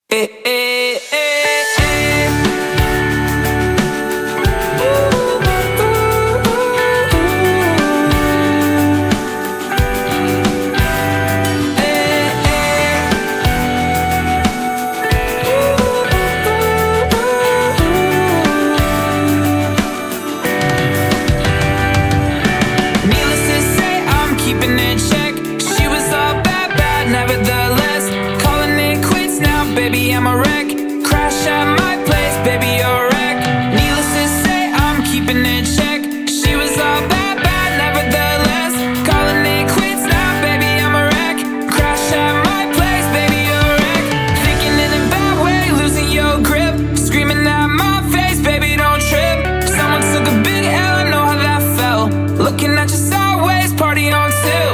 Eh, eh, eh, eh. Needless to say, I'm keeping it check. She was all bad, nevertheless. Calling it quits now, baby, I'm a wreck. Crash at my place, baby, you're a wreck. Needless to say, I'm keeping it check. She was all bad, nevertheless. Calling it quits now, baby, I'm a wreck. Crash at my place, baby, you're a wreck. Thinking in a bad way, losing your grip. Screaming at my face, baby, don't trip. Someone took a big L, I know how that felt. Looking at you sideways, party on two.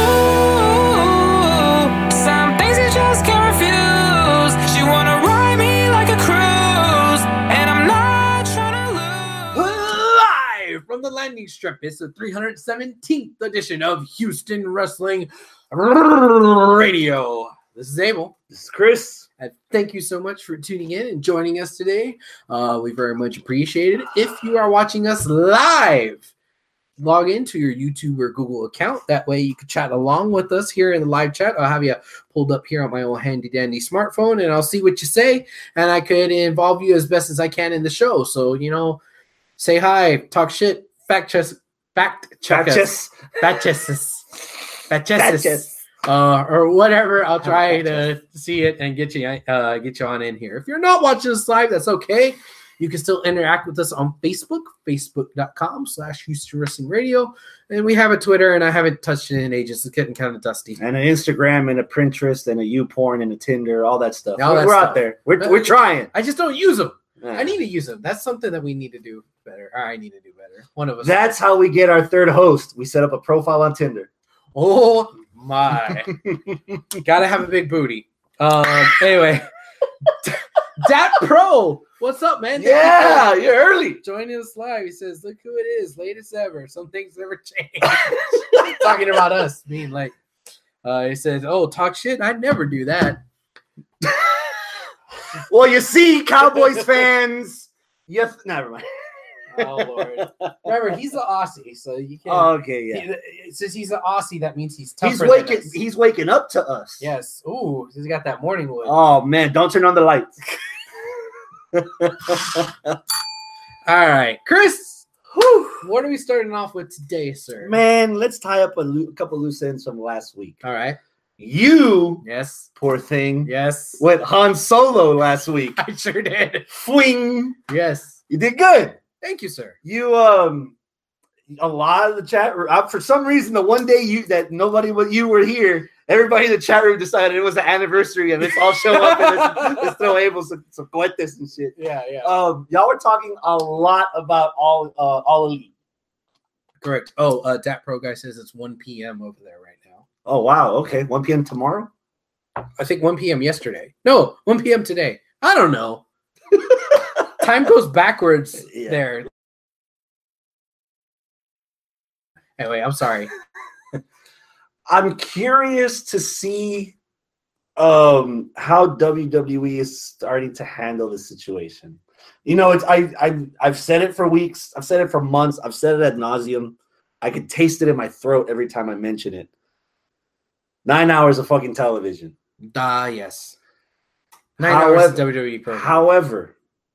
Ooh, some things you just can't refuse. She wanna ride me like a cruise, and I'm not trying to lose. Live from the landing strip, it's the 317th edition of Houston Wrestling Radio. This is Abel. This is Chris. And thank you so much for tuning in and joining us today. We very much appreciate it. If you are watching us live, log into your YouTube or Google account. That way you can chat along with us here in the live chat. I'll have you pulled up here on my old handy dandy smartphone and I'll see what you say. And I could involve you as best as I can in the show. So, say hi, talk shit, fact check us, or whatever. I'll try to see it and get you on in here. If you're not watching us live, that's okay. You can still interact with us on Facebook, facebook.com/Houston Wrestling Radio. And we have a Twitter, and I haven't touched it in ages. It's getting kind of dusty. And an Instagram and a Pinterest and a YouPorn and a Tinder, all that stuff. All that we're stuff. out there. We're trying. I just don't use them. Yeah. I need to use them. That's something that we need to do better. Or I need to do better. One of us. That's how we get our third host. We set up a profile on Tinder. Oh, my. Gotta have a big booty. Anyway. Dat Pro. What's up, man? Yeah, you're early. Joining us live. He says, look who it is. Latest ever. Some things never change. Talking about us. Being like, he says, oh, talk shit. I'd never do that. Well, you see, Cowboys fans. Yes, never mind. Oh, Lord. Remember, he's an Aussie, so you can't. Okay, yeah. Since he's an Aussie, that means he's tougher than us. He's waking up to us. Yes. Ooh, he's got that morning wood. Oh, man, don't turn on the lights. All right, Chris. Whew, what are we starting off with today, sir? Man, let's tie up a couple loose ends from last week. All right. You, Yes. poor thing, Yes. went Han Solo last week. I sure did. Fwing. Yes. You did good. Thank you, sir. You a lot of the chat for some reason the one day that nobody but you were here, everybody in the chat room decided it was the anniversary and let's all show up and let's throw Abel some cohetes and shit. Yeah. Y'all were talking a lot about all elite. Correct. Oh, Dat Pro guy says it's 1 p.m. over there right now. Oh wow, okay. 1 p.m. tomorrow? I think 1 p.m. yesterday. No, 1 p.m. today. I don't know. Time goes backwards there. Anyway, I'm sorry. I'm curious to see how WWE is starting to handle the situation. I've said it for weeks. I've said it for months. I've said it ad nauseum. I could taste it in my throat every time I mention it. 9 hours of fucking television. Yes. 9 hours of WWE program. However,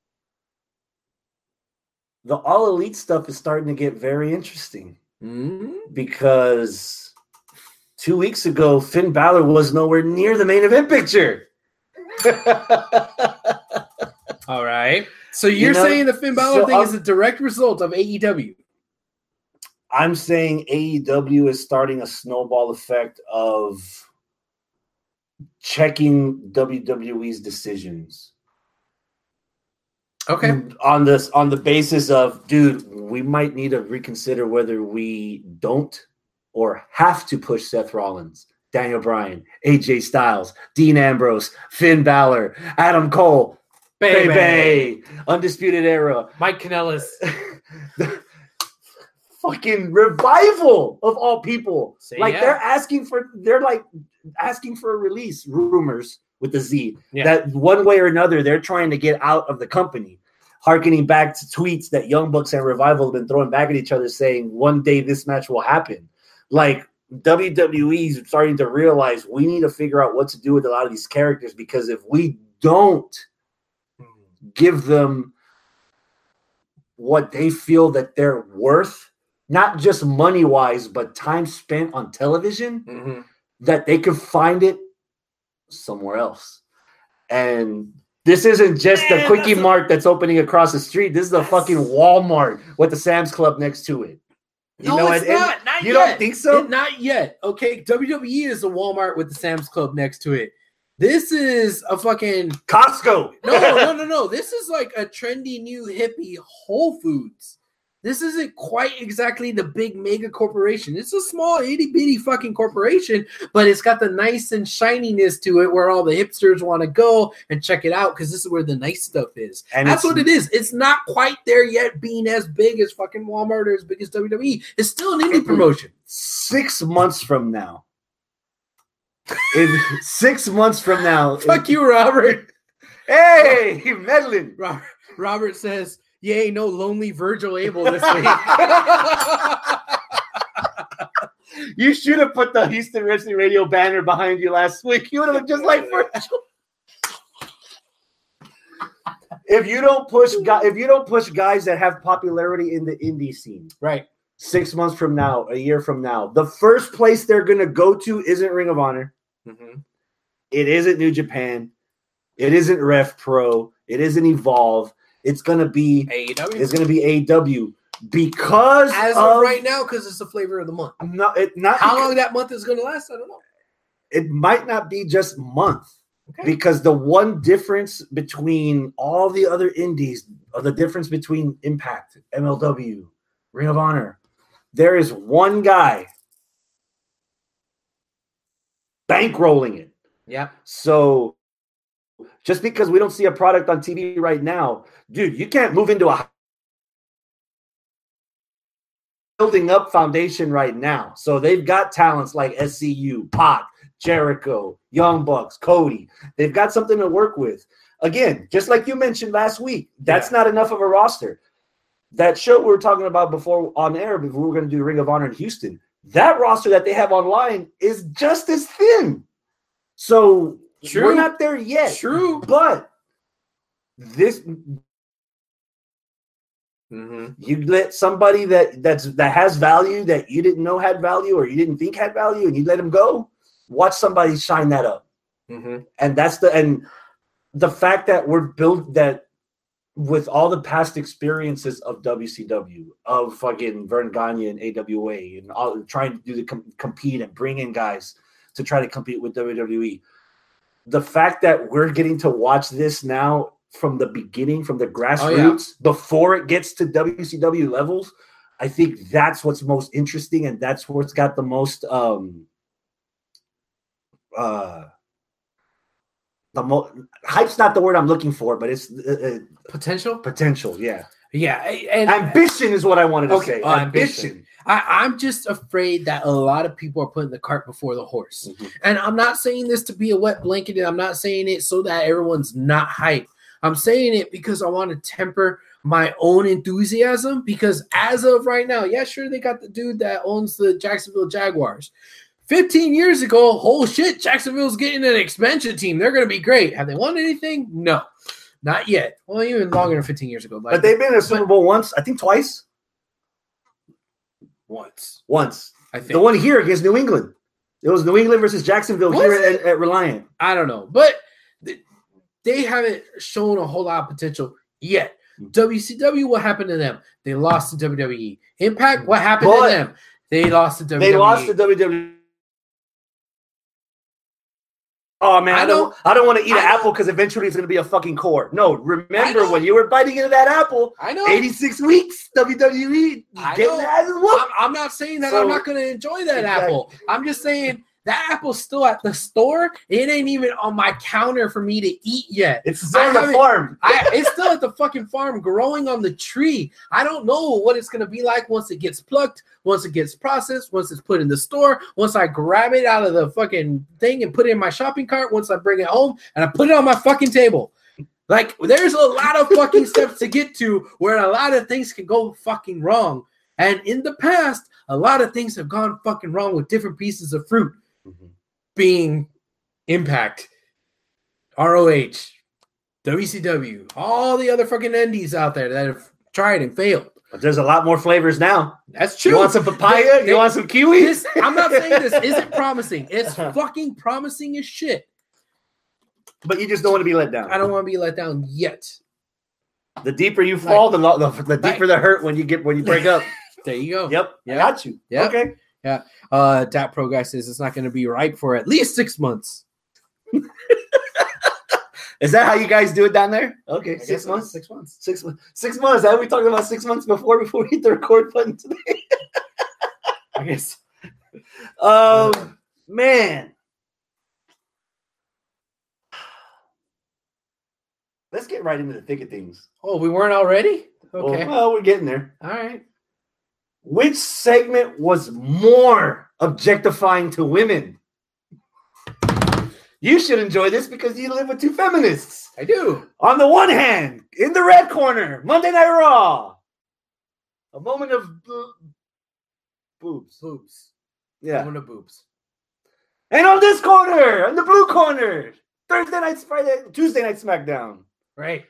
the All Elite stuff is starting to get very interesting. Because 2 weeks ago, Finn Balor was nowhere near the main event picture. All right. So you're saying the Finn Balor thing is a direct result of AEW? I'm saying AEW is starting a snowball effect of checking WWE's decisions. Okay. On the basis of, dude, we might need to reconsider whether we don't or have to push Seth Rollins, Daniel Bryan, AJ Styles, Dean Ambrose, Finn Balor, Adam Cole, Baby, Undisputed Era, Mike Kanellis. The fucking Revival of all people. They're asking for a release, rumors. with the Z. Yeah. That one way or another, they're trying to get out of the company. Harkening back to tweets that Young Bucks and Revival have been throwing back at each other saying, one day this match will happen. Like, WWE is starting to realize we need to figure out what to do with a lot of these characters, because if we don't give them what they feel that they're worth, not just money-wise, but time spent on television, that they can find it somewhere else. And this isn't just the Quickie Mart that's opening across the street. This is a fucking Walmart with the Sam's Club next to it. It's not You yet. don't think so? Not yet. Okay, WWE is a Walmart with the Sam's Club next to it. This is a fucking Costco. No. This is like a trendy new hippie Whole Foods. This isn't quite exactly the big mega corporation. It's a small itty bitty fucking corporation, but it's got the nice and shininess to it where all the hipsters want to go and check it out because this is where the nice stuff is. And that's what it is. It's not quite there yet being as big as fucking Walmart or as big as WWE. It's still an indie promotion. 6 months from now. 6 months from now. Fuck you, Robert. Hey, meddling. Robert says, yay, no lonely Virgil Abel this week. You should have put the Houston Wrestling Radio banner behind you last week. You would have looked just like Virgil. If you don't push guys that have popularity in the indie scene, right? 6 months from now, a year from now, the first place they're gonna go to isn't Ring of Honor. It isn't New Japan. It isn't Rev Pro. It isn't Evolve. It's gonna be AEW. It's gonna be AEW because as of right now, because it's the flavor of the month. Not how long that month is gonna last, I don't know. It might not be just month, because the one difference between all the other indies, or the difference between Impact, MLW, Ring of Honor, there is one guy bankrolling it. Yeah. So just because we don't see a product on TV right now, dude, you can't move into a building up foundation right now. So they've got talents like SCU, Pac, Jericho, Young Bucks, Cody. They've got something to work with. Again, just like you mentioned last week, that's not enough of a roster. That show we were talking about before on air, before we were going to do Ring of Honor in Houston, that roster that they have online is just as thin. So we're not there yet. True. But this you let somebody that has value that you didn't know had value or you didn't think had value, and you let them go. Watch somebody shine that up. And that's the fact that we're built that with all the past experiences of WCW, of fucking Vern Gagne and AWA, and all trying to do the compete and bring in guys to try to compete with WWE. The fact that we're getting to watch this now from the beginning, from the grassroots, before it gets to WCW levels, I think that's what's most interesting, and that's what's got the most hype's not the word I'm looking for, but it's potential, yeah. And ambition is what I wanted to say. Ambition. I'm just afraid that a lot of people are putting the cart before the horse. And I'm not saying this to be a wet blanket, and I'm not saying it so that everyone's not hyped. I'm saying it because I want to temper my own enthusiasm, because as of right now, yeah, sure, they got the dude that owns the Jacksonville Jaguars. 15 years ago, oh shit, Jacksonville's getting an expansion team. They're going to be great. Have they won anything? No, not yet. Well, even longer than 15 years ago. But they've been in a Super Bowl once, I think twice. Once. I think. The one here against New England. It was New England versus Jacksonville here at Reliant. I don't know. But they haven't shown a whole lot of potential yet. WCW, what happened to them? They lost to WWE. Impact, what happened to them? They lost to WWE. They lost to WWE. Oh, man, I don't want to eat an apple because eventually it's going to be a fucking core. No, remember when you were biting into that apple, 86 weeks, WWE, I'm not saying that I'm not going to enjoy that apple. I'm just saying That apple's still at the store. It ain't even on my counter for me to eat yet. It's still on the farm. It's still at the fucking farm growing on the tree. I don't know what it's going to be like once it gets plucked, once it gets processed, once it's put in the store, once I grab it out of the fucking thing and put it in my shopping cart, once I bring it home and I put it on my fucking table. Like, there's a lot of fucking steps to get to where a lot of things can go fucking wrong. And in the past, a lot of things have gone fucking wrong with different pieces of fruit. Being Impact, ROH, WCW, all the other fucking indies out there that have tried and failed. But there's a lot more flavors now. That's true. You want some papaya? You want some kiwi? I'm not saying this isn't promising. It's fucking promising as shit. But you just don't want to be let down. I don't want to be let down yet. The deeper you fall, the deeper the hurt when you break up. There you go. Yep. I got you. Yep. Okay. Yeah. Dat Pro guy says it's not going to be ripe for at least 6 months. Is that how you guys do it down there? Okay. 6 months. 6 months. 6 months. 6 months. Have we talked about 6 months before we hit the record button today? I guess. Man. Let's get right into the thick of things. Oh, we weren't already? Okay. Well, we're getting there. All right. Which segment was more objectifying to women? You should enjoy this because you live with two feminists. I do. On the one hand, in the red corner, Monday Night Raw. A moment of boobs. Boobs. Yeah. Moment of boobs. And on this corner, in the blue corner, Tuesday night SmackDown. Right.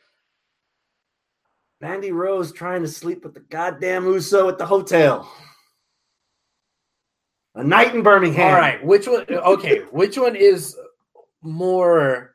Mandy Rose trying to sleep with the goddamn Uso at the hotel. A night in Birmingham. All right. Which one? Okay. Which one is more?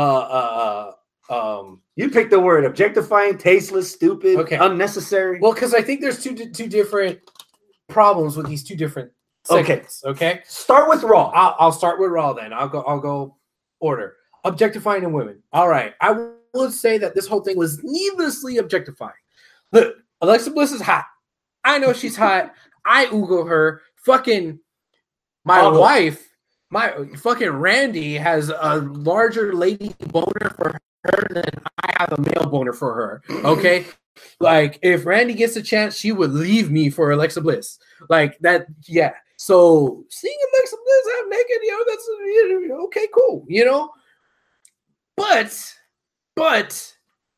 You pick the word: objectifying, tasteless, stupid, unnecessary. Well, because I think there's two different problems with these two different segments. Okay. Start with Raw. I'll start with Raw then. I'll go order. Objectifying in women. All right. I would say that this whole thing was needlessly objectifying. Look, Alexa Bliss is hot. I know she's hot. I oogle her. Fucking my wife, my fucking Randy has a larger lady boner for her than I have a male boner for her. Okay? Like, if Randy gets a chance, she would leave me for Alexa Bliss. Like that, yeah. So seeing Alexa Bliss half naked, that's okay, cool, But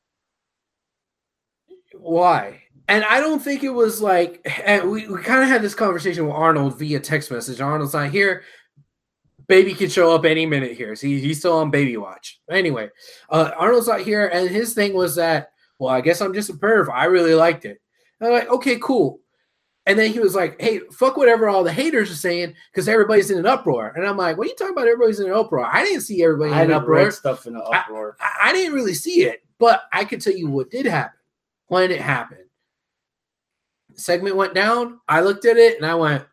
why? And I don't think it was like, and we kind of had this conversation with Arnold via text message. Arnold's not here. Baby could show up any minute here. He's still on baby watch. Anyway, Arnold's not here. And his thing was that, well, I guess I'm just a perv. I really liked it. And I'm like, okay, cool. And then he was like, hey, fuck whatever all the haters are saying because everybody's in an uproar. And I'm like, what are you talking about? Everybody's in an uproar. I didn't see everybody in an uproar. Stuff in an uproar. I didn't really see it, but I could tell you what did happen when it happened. Segment went down. I looked at it and I went,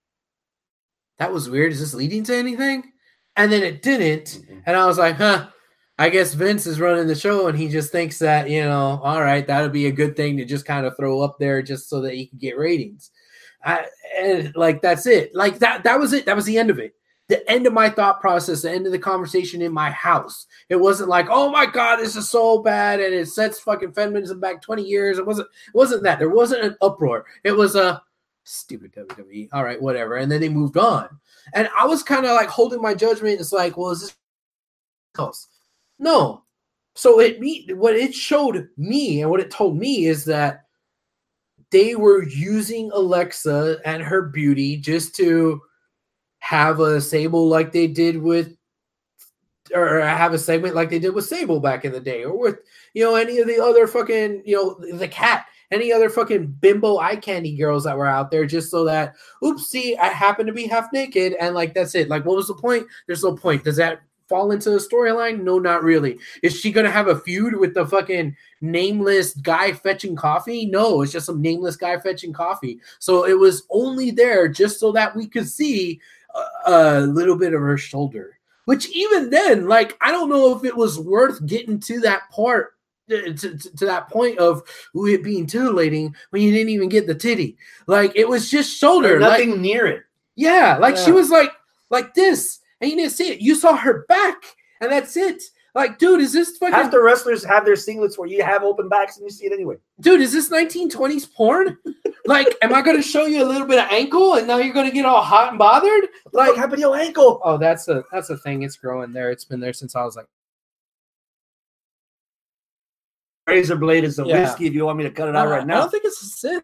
that was weird. Is this leading to anything? And then it didn't. Mm-hmm. And I was like, I guess Vince is running the show and he just thinks that, all right, that would be a good thing to just kind of throw up there just so that he can get ratings. And that's it. Like that was it. That was the end of it. The end of my thought process, the end of the conversation in my house. It wasn't like, oh my God, this is so bad. And it sets fucking feminism back 20 years. It wasn't that. There wasn't an uproar. It was a stupid WWE. All right, whatever. And then they moved on. And I was kind of like holding my judgment. It's like, well, is this else? No. So what it showed me and what it told me is that they were using Alexa and her beauty just to have a Sable like they did with, or have a segment like they did with Sable back in the day, or with, any of the other fucking, the cat, any other fucking bimbo eye candy girls that were out there, just so that, oopsie, I happen to be half naked. And that's it. Like, what was the point? There's no point. Does that fall into the storyline? No, not really. Is she gonna have a feud with the fucking nameless guy fetching coffee? No, it's just some nameless guy fetching coffee. So it was only there just so that we could see a little bit of her shoulder, which even then, I don't know if it was worth getting to that part, to that point of it being titillating when you didn't even get the titty. Like, it was just shoulder. Nothing near it. Yeah, she was like, like this, and you didn't see it. You saw her back, and that's it. Like, dude, is this fucking... Half the wrestlers have their singlets where you have open backs and you see it anyway. Dude, is this 1920s porn? Like, am I going to show you a little bit of ankle, and now you're going to get all hot and bothered? Like, what happened to your ankle? Oh, that's a thing. It's growing there. It's been there since I was like... Razor blade is a whiskey if you want me to cut it out right now. I don't think it's a sin.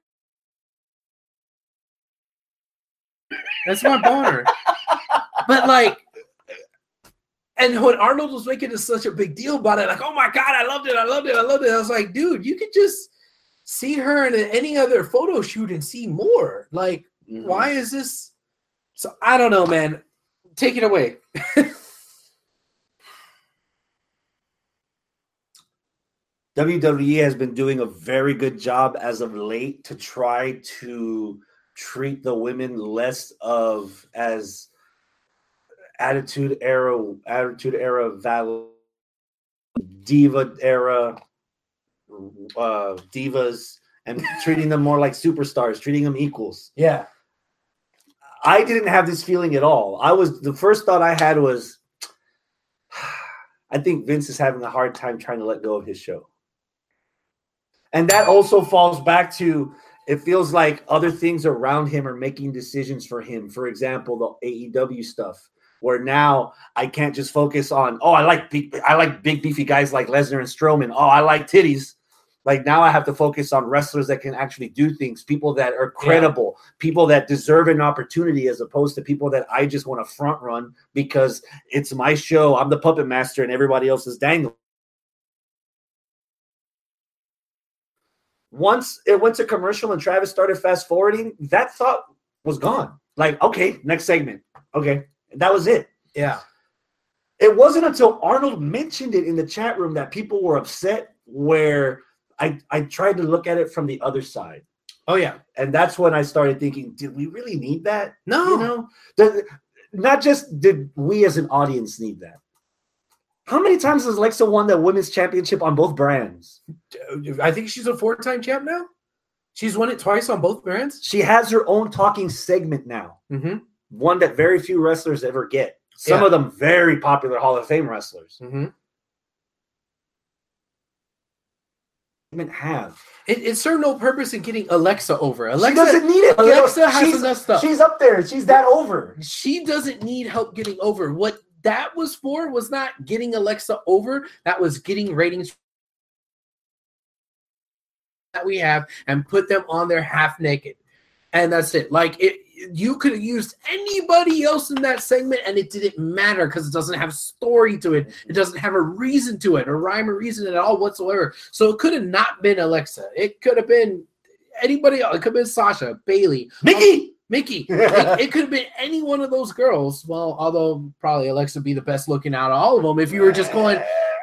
That's my boner. But like, and when Arnold was making such a big deal about it, like, oh my God, I loved it. I was like, dude, you could just see her in any other photo shoot and see more. Like, why is this? So I don't know, man. Take it away. WWE has been doing a very good job as of late to try to treat the women less of as attitude era value, diva era divas, and treating them more like superstars, treating them equals. Yeah. I didn't have this feeling at all. The first thought I had was, I think Vince is having a hard time trying to let go of his show. And that also falls back to, it feels like other things around him are making decisions for him. For example, the AEW stuff, where now I can't just focus on, I like big beefy guys like Lesnar and Strowman. Oh, I like titties. Like, now I have to focus on wrestlers that can actually do things, people that are credible, people that deserve an opportunity, as opposed to people that I just want to front run because it's my show. I'm the puppet master and everybody else is dangling. Once it went to commercial and Travis started fast forwarding, that thought was gone. Like, okay, next segment. Okay. And that was it. Yeah. It wasn't until Arnold mentioned it in the chat room that people were upset, where I tried to look at it from the other side. Oh, yeah. And that's when I started thinking, did we really need that? No. You know, not just did we as an audience need that. How many times has Alexa won the women's championship on both brands? I think she's a 4-time champ now. She's won it twice on both brands. She has her own talking segment now. Mm-hmm. One that very few wrestlers ever get. Some of them very popular Hall of Fame wrestlers. Mm-hmm. It served no purpose in getting Alexa over. She doesn't need it. Alexa has enough stuff. She's up there. She's that over. She doesn't need help getting over. What that was for was not getting Alexa over. That was getting ratings that we have and put them on there half naked. And that's it. Like, you could have used anybody else in that segment and it didn't matter because it doesn't have story to it. It doesn't have a reason to it, a rhyme or reason at all whatsoever. So it could have not been Alexa. It could have been anybody else. It could have been Sasha, Bailey, Mickey. It could have been any one of those girls. Well, although probably Alexa would be the best looking out of all of them if you were just going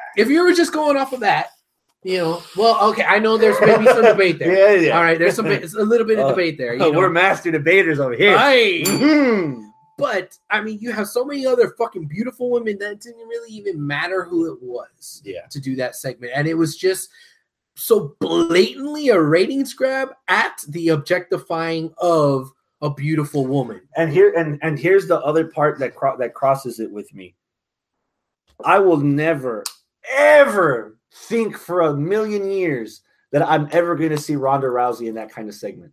off of that. You know, well, okay, I know there's maybe some debate there. Yeah. All right, there's a little bit of debate there. You know? We're master debaters over here. Right. Mm-hmm. But, I mean, you have so many other fucking beautiful women that it didn't really even matter who it was to do that segment. And it was just so blatantly a ratings grab at the objectifying of a beautiful woman. And here's the other part that crosses it with me. I will never, ever think for a million years that I'm ever going to see Ronda Rousey in that kind of segment,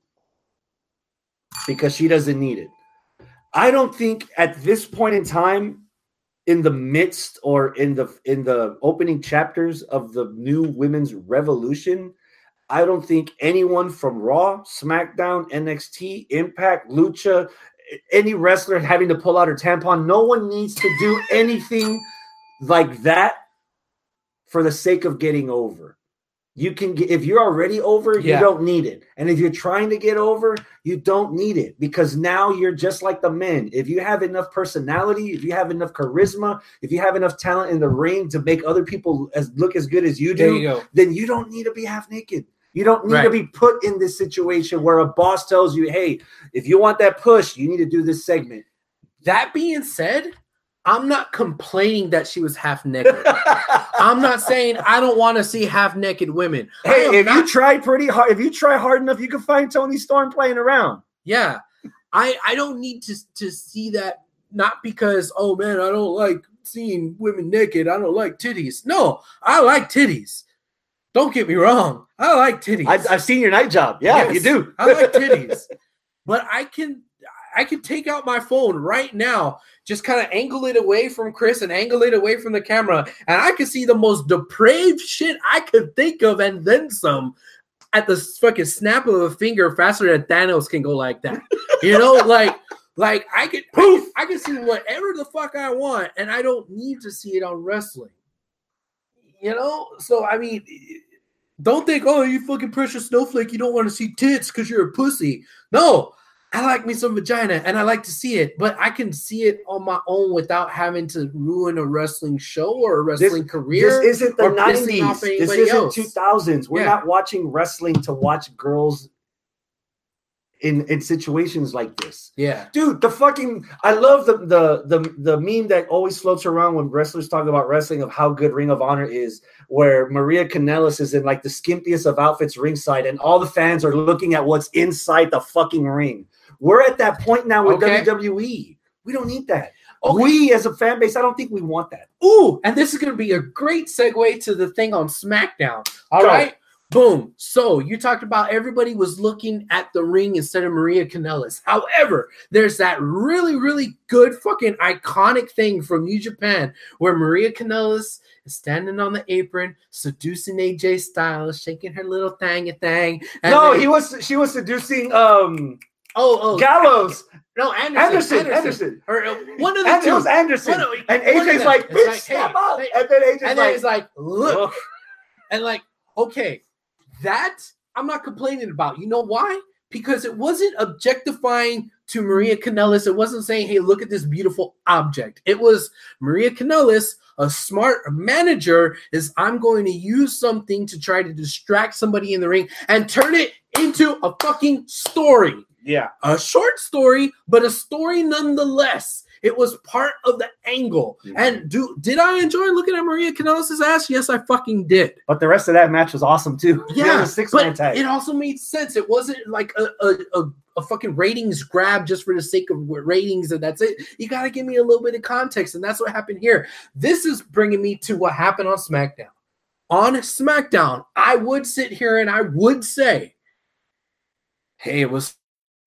because she doesn't need it. I don't think at this point in time, in the midst or in the opening chapters of the new women's revolution, I don't think anyone from Raw, SmackDown, NXT, Impact, Lucha, any wrestler having to pull out her tampon, no one needs to do anything like that for the sake of getting over. You can get, if you're already over, you don't need it. And if you're trying to get over, you don't need it, because now you're just like the men. If you have enough personality, if you have enough charisma, if you have enough talent in the ring to make other people look as good as you do, then you don't need to be half naked. You don't need to be put in this situation where a boss tells you, hey, if you want that push, you need to do this segment. That being said, I'm not complaining that she was half naked. I'm not saying I don't want to see half naked women. Hey, you try pretty hard, if you try hard enough, you can find Toni Storm playing around. Yeah. I don't need to see that not because, oh man, I don't like seeing women naked. I don't like titties. No, I like titties. Don't get me wrong. I like titties. I've seen your night job. Yeah, Yes, you do. I like titties. But I can take out my phone right now, just kind of angle it away from Chris and angle it away from the camera, and I can see the most depraved shit I could think of and then some at the fucking snap of a finger faster than Thanos can go like that. You know, like I can see whatever the fuck I want, and I don't need to see it on wrestling. You know? So, I mean, don't think, oh, you fucking precious snowflake, you don't want to see tits because you're a pussy. No, I like me some vagina, and I like to see it, but I can see it on my own without having to ruin a wrestling show or a wrestling career. This isn't the or pissing 90s. off This anybody isn't else. 2000s. We're Yeah. not watching wrestling to watch girls in situations like this. Yeah. Dude, I love the meme that always floats around when wrestlers talk about wrestling of how good Ring of Honor is, where Maria Kanellis is in like the skimpiest of outfits ringside, and all the fans are looking at what's inside the fucking ring. We're at that point now with Okay. WWE. We don't need that. Okay. We as a fan base, I don't think we want that. Ooh, and this is going to be a great segue to the thing on SmackDown. All Go. right. Boom. So you talked about everybody was looking at the ring instead of Maria Kanellis. However, there's that really, really good fucking iconic thing from New Japan where Maria Kanellis is standing on the apron, seducing AJ Styles, shaking her little thing. And No, then- she was seducing Oh, Gallows. no, Anderson. Or one of the And two. it was Anderson. One of- And one of AJ's them. like, It's bitch, like, step hey, up. hey. And then AJ's And then like, it's like, look. "Ugh." And like, okay, that I'm not complaining about. You know why? Because it wasn't objectifying to Maria Kanellis. It wasn't saying, hey, look at this beautiful object. It was Maria Kanellis, a smart manager, is I'm going to use something to try to distract somebody in the ring and turn it into a fucking story. Yeah. A short story, but a story nonetheless. It was part of the angle. Mhm. And did I enjoy looking at Maria Kanellis' ass? Yes, I fucking did. But the rest of that match was awesome too. It Yeah, was a 6-man but tag. it also made sense. It wasn't like a fucking ratings grab just for the sake of ratings and that's it. You got to give me a little bit of context, and that's what happened here. This is bringing me to what happened on SmackDown. On SmackDown, I would sit here and I would say, hey, it was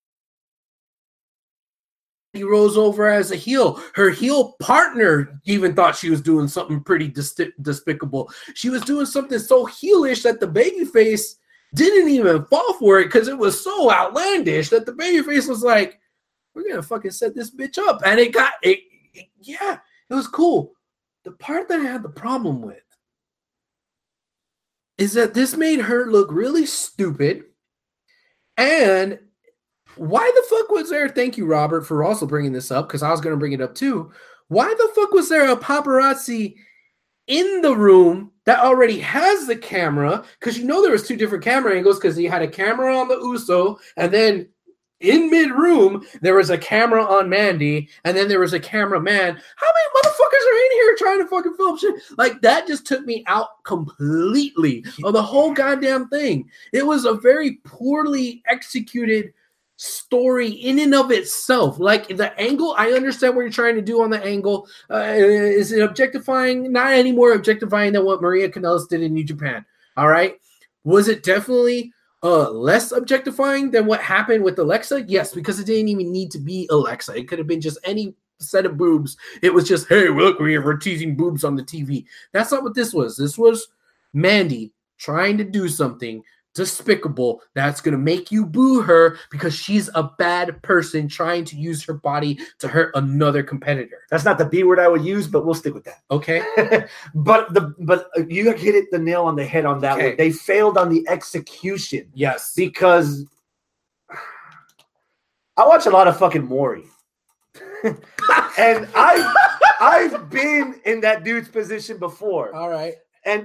he rose over as a heel. Her heel partner even thought she was doing something pretty despicable. She was doing something so heelish that the babyface didn't even fall for it because it was so outlandish that the babyface was like, we're going to fucking set this bitch up. And it was cool. The part that I had the problem with is that this made her look really stupid. And why the fuck was there? Thank you, Robert, for also bringing this up because I was going to bring it up too. Why the fuck was there a paparazzi in the room that already has the camera? Because you know there was two different camera angles because you had a camera on the Uso and then in mid-room there was a camera on Mandy and then there was a cameraman. How many motherfuckers are in here trying to fucking film shit? Like that just took me out completely of the whole goddamn thing. It was a very poorly executed story in and of itself. Like the angle, I understand what you're trying to do on the angle. Is it objectifying? Not any more objectifying than what Maria Kanellis did in New Japan. All right. Was it definitely less objectifying than what happened with Alexa? Yes, because it didn't even need to be Alexa. It could have been just any set of boobs. It was just, hey, look, we're teasing boobs on the TV. That's not what this was. This was Mandy trying to do something despicable that's going to make you boo her because she's a bad person trying to use her body to hurt another competitor. That's not the B word I would use, but we'll stick with that. Okay. but you hit it the nail on the head on that Okay. one. They failed on the execution Yes. because I watch a lot of fucking Maury. And I've been in that dude's position before. All right. And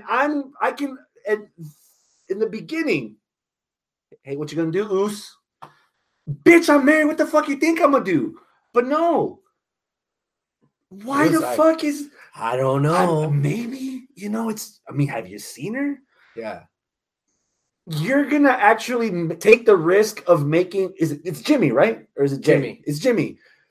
in the beginning, hey, what you gonna do, Oos? Bitch, I'm married. What the fuck you think I'm gonna do? But no. Why the fuck is I don't know. maybe, have you seen her? Yeah. You're gonna actually take the risk of making it's Jimmy, right? Or is it Jay? Jimmy. It's Jimmy.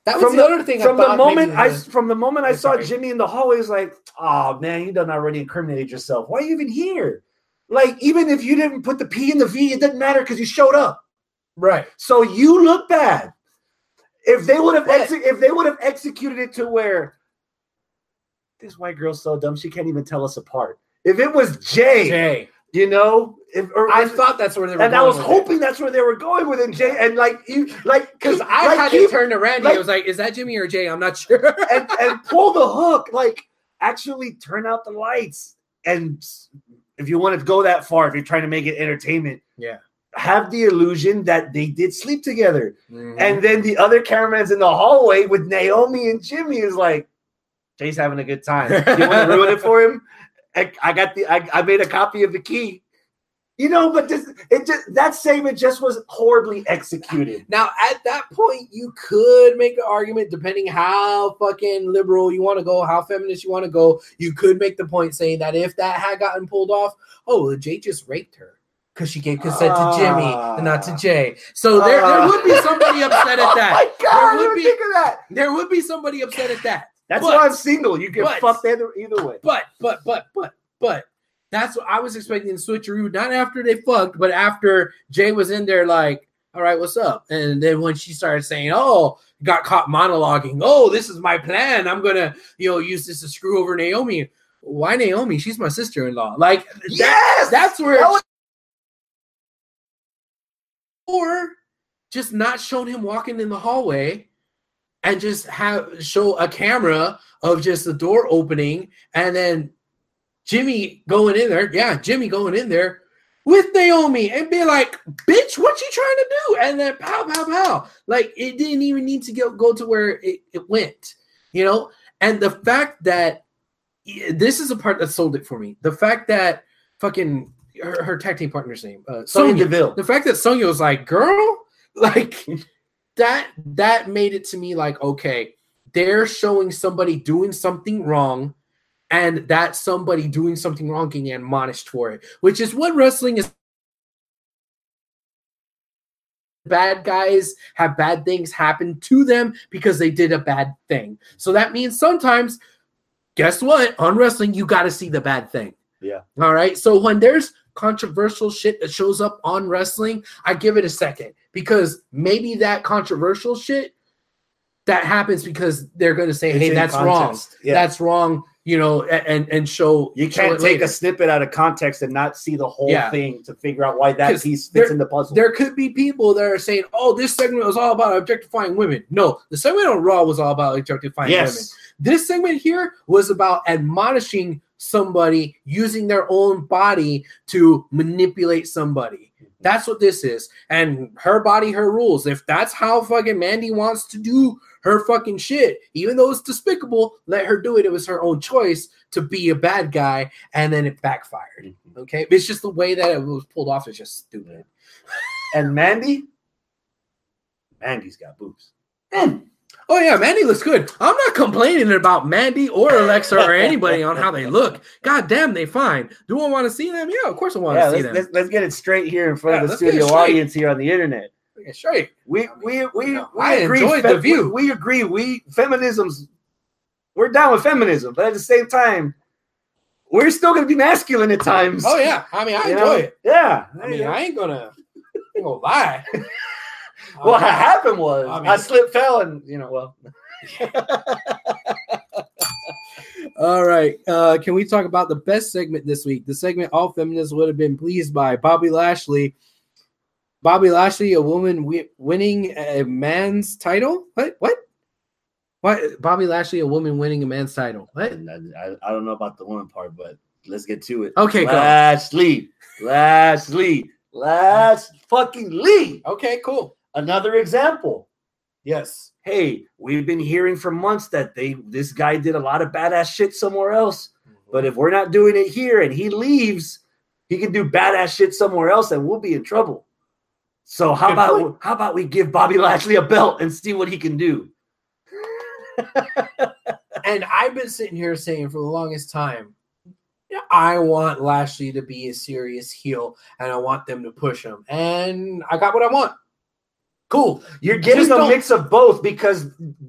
That was the other thing. From the moment I saw sorry. Jimmy in the hallway, it's like, oh man, you done already incriminated yourself. Why are you even here? Like, even if you didn't put the P in the V, it didn't matter because you showed up. Right. So you look bad. If they would have executed it to where this white girl's so dumb she can't even tell us apart. If it was Jay. You know, I thought that's where they were, and I was hoping that's where they were going with it, Jay. And because I had to turn to Randy. I was like, "Is that Jimmy or Jay?" I'm not sure. and pull the hook, like actually turn out the lights. And if you want to go that far, if you're trying to make it entertainment, have the illusion that they did sleep together. Mm-hmm. And then the other cameraman's in the hallway with Naomi and Jimmy is like, Jay's having a good time. You want to ruin it for him? I made a copy of the key, you know, but that segment just was horribly executed. Now, at that point, you could make an argument, depending how fucking liberal you want to go, how feminist you want to go. You could make the point saying that if that had gotten pulled off, Jay just raped her because she gave consent to Jimmy and not to Jay. So there would be somebody upset at that. Oh my God, I didn't think of that. There would be somebody upset at that. That's why I'm single. You get fucked either way. But that's what I was expecting the switcheroo, not after they fucked, but after Jay was in there like, all right, what's up? And then when she started saying, got caught monologuing, this is my plan. I'm going to, use this to screw over Naomi. Why Naomi? She's my sister-in-law. Like, that's where... Or just not showing him walking in the hallway and just show a camera of just the door opening and then Jimmy going in there with Naomi and be like, bitch, what you trying to do? And then pow, pow, pow. Like, it didn't even need to go to where it went, you know? And the fact that this is the part that sold it for me. The fact that fucking her tag team partner's name, Sonya Deville. The fact that Sonya was like, girl, like... That made it to me like, okay, they're showing somebody doing something wrong, and that somebody doing something wrong getting admonished for it, which is what wrestling is. Bad guys have bad things happen to them because they did a bad thing. So that means sometimes, guess what? On wrestling, you got to see the bad thing. Yeah. All right. So when there's controversial shit that shows up on wrestling, I give it a second, because maybe that controversial shit that happens because they're going to say, hey, that's wrong. Yeah. That's wrong, and show. You can't take a snippet out of context and not see the whole thing to figure out why that piece fits in the puzzle. There could be people that are saying, this segment was all about objectifying women. No, the segment on Raw was all about objectifying women. This segment here was about admonishing somebody using their own body to manipulate somebody. That's what this is. And her body, her rules. If that's how fucking Mandy wants to do her fucking shit, even though it's despicable, let her do it. It was her own choice to be a bad guy, and then it backfired. Okay? It's just the way that it was pulled off is just stupid. And Mandy's got boobs. Oh, yeah, Mandy looks good. I'm not complaining about Mandy or Alexa or anybody on how they look. God damn, they fine. Do I want to see them? Yeah, of course I want to see them. Let's get it straight here in front of the studio audience here on the internet. Get straight. We I enjoyed the view. We agree. We're down with feminism, but at the same time, we're still going to be masculine at times. Oh, yeah. I mean, I enjoy it. Yeah. I mean, I ain't going to lie. What happened was I slipped, fell, and All right. Can we talk about the best segment this week? The segment all feminists would have been pleased by. Bobby Lashley. Bobby Lashley, a woman winning a man's title? What? Bobby Lashley, a woman winning a man's title? What? I don't know about the woman part, but let's get to it. Okay, Lashley. Fucking Lee. Okay, cool. Another example. Yes. Hey, we've been hearing for months that this guy did a lot of badass shit somewhere else. But if we're not doing it here and he leaves, he can do badass shit somewhere else and we'll be in trouble. So how about we give Bobby Lashley a belt and see what he can do? And I've been sitting here saying for the longest time, I want Lashley to be a serious heel and I want them to push him. And I got what I want. Cool. You're getting Just a don't- mix of both because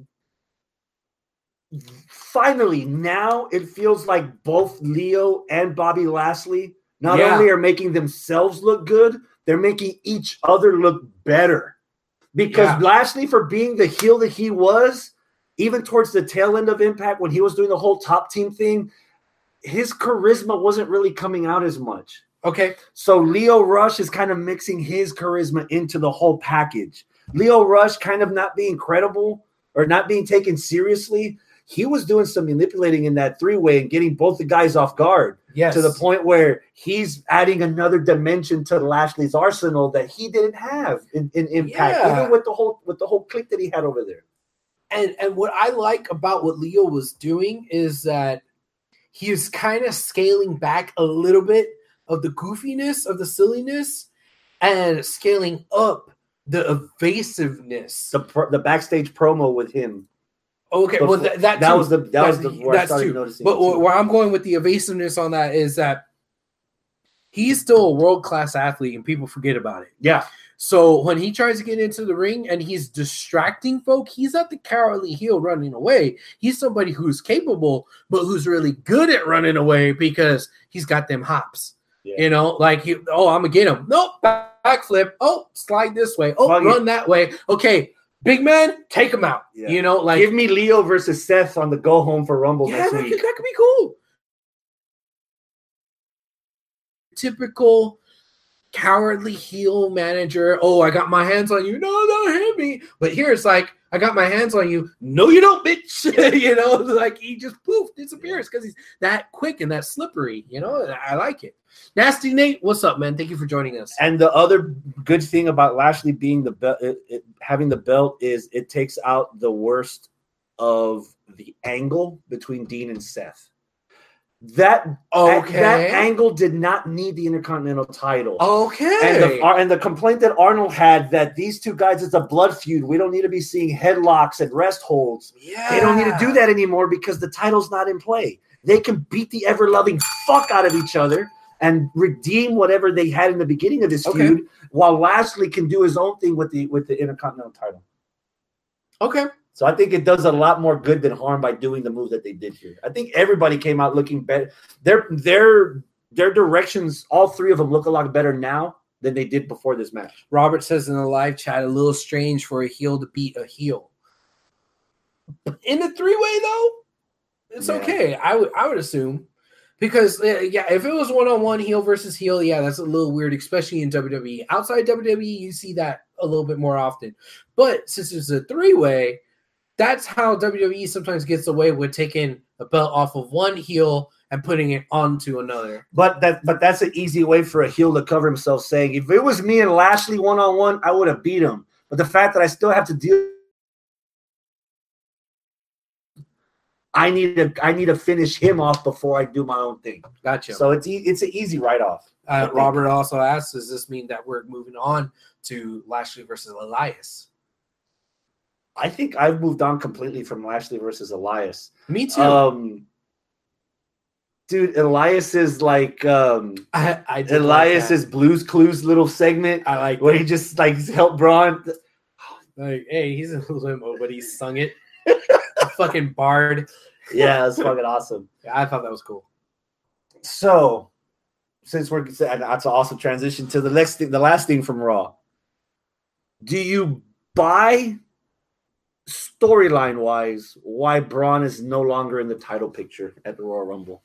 finally now it feels like both Leo and Bobby Lashley not Yeah. only are making themselves look good, they're making each other look better. Because Yeah. Lashley, for being the heel that he was, even towards the tail end of Impact when he was doing the whole top team thing, his charisma wasn't really coming out as much. Okay. So Leo Rush is kind of mixing his charisma into the whole package. Leo Rush kind of not being credible or not being taken seriously. He was doing some manipulating in that three-way and getting both the guys off guard. Yes. To the point where he's adding another dimension to Lashley's arsenal that he didn't have in Impact, Yeah. even with the whole clique that he had over there. And what I like about what Leo was doing is that he is kind of scaling back a little bit of the goofiness, of the silliness, and scaling up the evasiveness. The backstage promo with him. Okay, well Before- that that too. was the where I That's started too. noticing. But it too. where I'm going with the evasiveness on that is that he's still a world-class athlete and people forget about it. Yeah, So when he tries to get into the ring and he's distracting folk, he's not the cowardly heel running away. He's somebody who's capable, but who's really good at running away because he's got them hops. Yeah. You know, like, I'm going to get him. Nope, backflip. Oh, slide this way. Oh, Fuck it. run that way. Okay, big man, take him out. Yeah. You know, like, give me Leo versus Seth on the go home for Rumble yeah, next that week. could be cool. Typical cowardly heel manager. Oh, I got my hands on you. No, don't hit me. But here it's like, I got my hands on you. No, you don't, bitch. You know, like he just poof disappears because he's that quick and that slippery. You know, and I like it. Nasty Nate, what's up, man? Thank you for joining us. And the other good thing about Lashley being having the belt is it takes out the worst of the angle between Dean and Seth. That angle did not need the Intercontinental title. Okay. And the complaint that Arnold had that these two guys, it's a blood feud. We don't need to be seeing headlocks and rest holds. Yeah. They don't need to do that anymore because the title's not in play. They can beat the ever-loving fuck out of each other and redeem whatever they had in the beginning of this feud, while Lashley can do his own thing with the Intercontinental title. Okay. So I think it does a lot more good than harm by doing the move that they did here. I think everybody came out looking better. Their directions, all three of them, look a lot better now than they did before this match. Robert says in the live chat, a little strange for a heel to beat a heel. In the three-way, though, it's okay. I would assume. Because, if it was one-on-one heel versus heel, that's a little weird, especially in WWE. Outside WWE, you see that a little bit more often. But since it's a three-way, that's how WWE sometimes gets away with taking a belt off of one heel and putting it onto another. But that's an easy way for a heel to cover himself, saying, if it was me and Lashley one-on-one, I would have beat him. But the fact that I still have to deal, I need to finish him off before I do my own thing. Gotcha. So it's an easy write-off. Robert also asks, does this mean that we're moving on to Lashley versus Elias? I think I've moved on completely from Lashley versus Elias. Me too. Dude, Elias is like I did Elias's Blues Clues little segment. I like where he just like helped Braun. Like, hey, he's in a limo, but he sung it. Fucking bard. Yeah, that's fucking awesome. Yeah, I thought that was cool. So, since that's an awesome transition to the last thing from Raw. Do you buy storyline wise why Braun is no longer in the title picture at the Royal Rumble?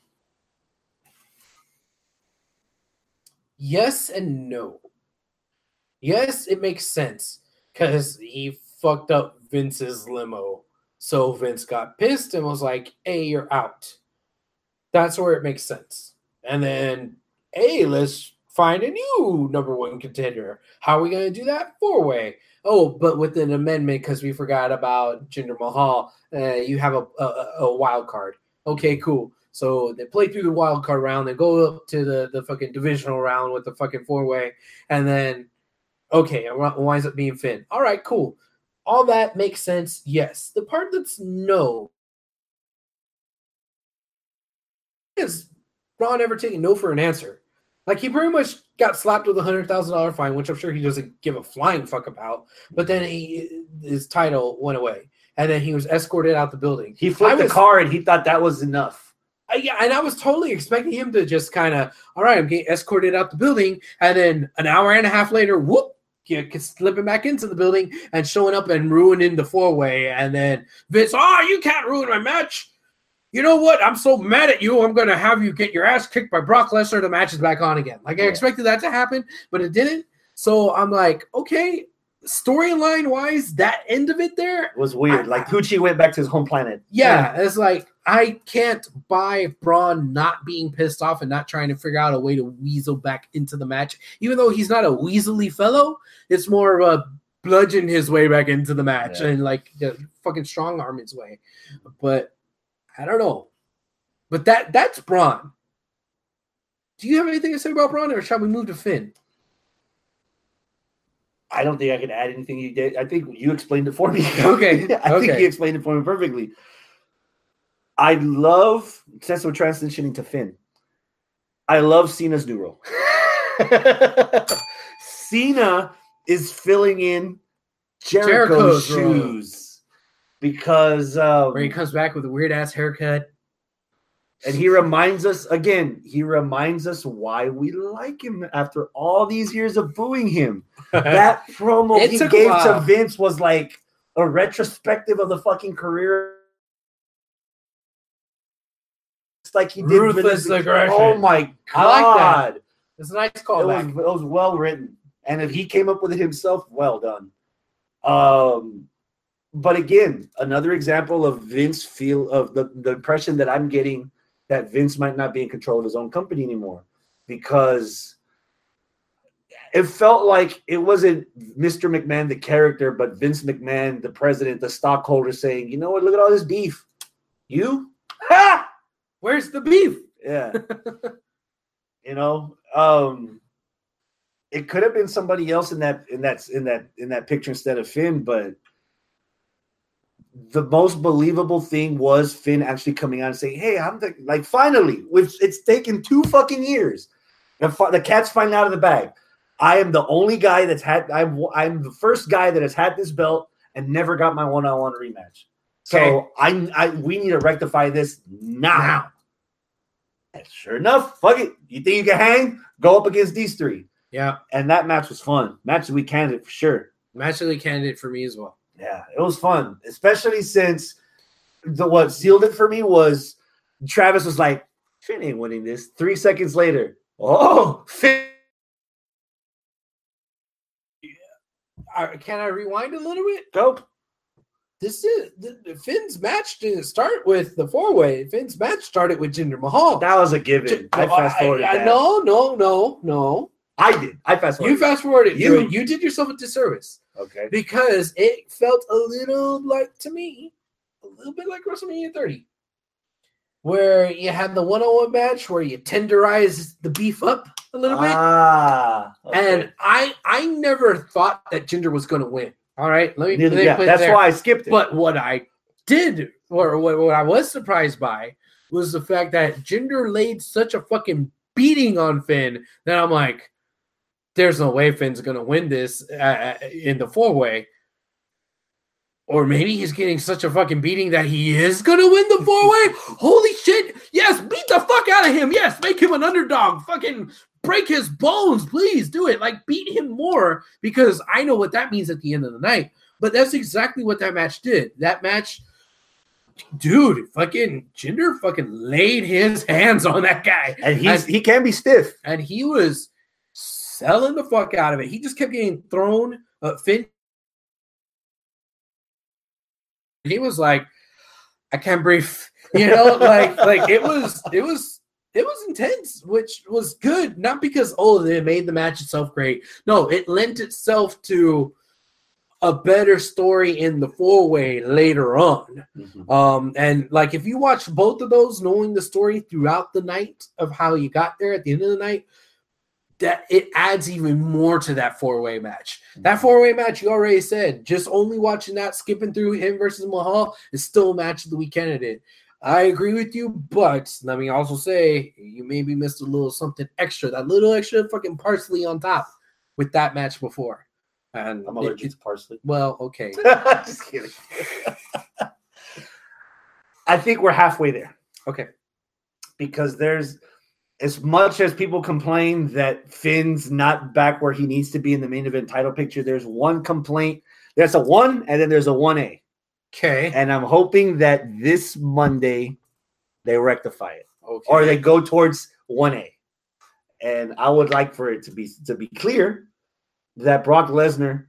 Yes and no. Yes, it makes sense because he fucked up Vince's limo. So Vince got pissed and was like, hey, you're out. That's where it makes sense. And then, hey, let's find a new number one contender. How are we going to do that? 4-way. Oh, but with an amendment because we forgot about Jinder Mahal. You have a wild card. Okay, cool. So they play through the wild card round. They go up to the fucking divisional round with the fucking 4-way. And then, okay, it winds up being Finn. All right, cool. All that makes sense, yes. The part that's no is Braun ever taking no for an answer. Like, he pretty much got slapped with a $100,000 fine, which I'm sure he doesn't give a flying fuck about. But then his title went away, and then he was escorted out the building. He flipped the car, and he thought that was enough. Yeah, and I was totally expecting him to just kind of, all right, I'm getting escorted out the building, and then an hour and a half later, whoop, slipping back into the building and showing up and ruining the 4-way, and then Vince, you can't ruin my match. You know what? I'm so mad at you. I'm going to have you get your ass kicked by Brock Lesnar. The match is back on again. Like, I expected that to happen, but it didn't. So I'm like, okay, storyline-wise, that end of it there was weird. Like, Gucci went back to his home planet. Yeah, it's like, I can't buy Braun not being pissed off and not trying to figure out a way to weasel back into the match. Even though he's not a weaselly fellow, it's more of a bludgeon his way back into the match and like the fucking strong arm his way. But I don't know. But that's Braun. Do you have anything to say about Braun, or shall we move to Finn? I don't think I can add anything you did. I think you explained it for me. Okay. I think you explained it for me perfectly. I love, since we're transitioning to Finn, I love Cena's new role. Cena is filling in Jericho's shoes because where he comes back with a weird ass haircut. And he reminds us why we like him after all these years of booing him. That promo he gave to Vince was like a retrospective of the fucking career. It's like he did Ruthless aggression. Oh my God. I like that. It's a nice callback. It was well written. And if he came up with it himself, well done. But again, another example of Vince the impression that I'm getting that Vince might not be in control of his own company anymore, because it felt like it wasn't Mr. McMahon, the character, but Vince McMahon, the president, the stockholder, saying, you know what, look at all this beef. You? Ha! Where's the beef? Yeah. It could have been somebody else in that picture instead of Finn, but the most believable thing was Finn actually coming out and saying, hey, finally, it's taken 2 fucking years. The cat's finally out of the bag. I am the only guy I'm the first guy that has had this belt and never got my one-on-one rematch. So we need to rectify this now. And sure enough, fuck it. You think you can hang? Go up against these 3. Yeah. And that match was fun. Match of the week candidate for sure. Match of the week candidate for me as well. Yeah, it was fun, especially since what sealed it for me was Travis was like, Finn ain't winning this. 3 seconds later, Finn. Can I rewind a little bit? Go. This is Finn's match didn't start with the 4-way. Finn's match started with Jinder Mahal. That was a given. I fast forwarded that. No. I did. I fast forwarded. You fast forwarded. You did yourself a disservice. Okay. Because it felt a little bit like WrestleMania 30. Where you had the one-on-one match where you tenderize the beef up a little bit. Okay. And I never thought that Jinder was going to win. All right, let me put that's there. why I skipped it. But what I did, or what I was surprised by, was the fact that Jinder laid such a fucking beating on Finn that I'm like, there's no way Finn's going to win this in the 4-way. Or maybe he's getting such a fucking beating that he is going to win the 4-way. Holy shit. Yes, beat the fuck out of him. Yes, make him an underdog. Fucking break his bones. Please do it. Like, beat him more, because I know what that means at the end of the night. But that's exactly what that match did. That match, dude, fucking Jinder fucking laid his hands on that guy. And he can be stiff. And he was selling the fuck out of it. He just kept getting thrown. Finn. He was like, I can't breathe. Like it was intense, which was good. Not because, they made the match itself great. No, it lent itself to a better story in the 4-way later on. Mm-hmm. And like, if you watch both of those, knowing the story throughout the night of how you got there at the end of the night, that it adds even more to that 4-way match. That 4-way match, you already said, just only watching that, skipping through him versus Mahal, is still a match of the week candidate. I agree with you, but let me also say you maybe missed a little something extra, that little extra fucking parsley on top with that match before. And I'm allergic to parsley. Well, okay. Just kidding. I think we're halfway there. Okay. Because there's, as much as people complain that Finn's not back where he needs to be in the main event title picture, there's one complaint. There's a 1 and then there's a 1A. Okay. And I'm hoping that this Monday they rectify it. Okay. Or they go towards 1A. And I would like for it to be clear that Brock Lesnar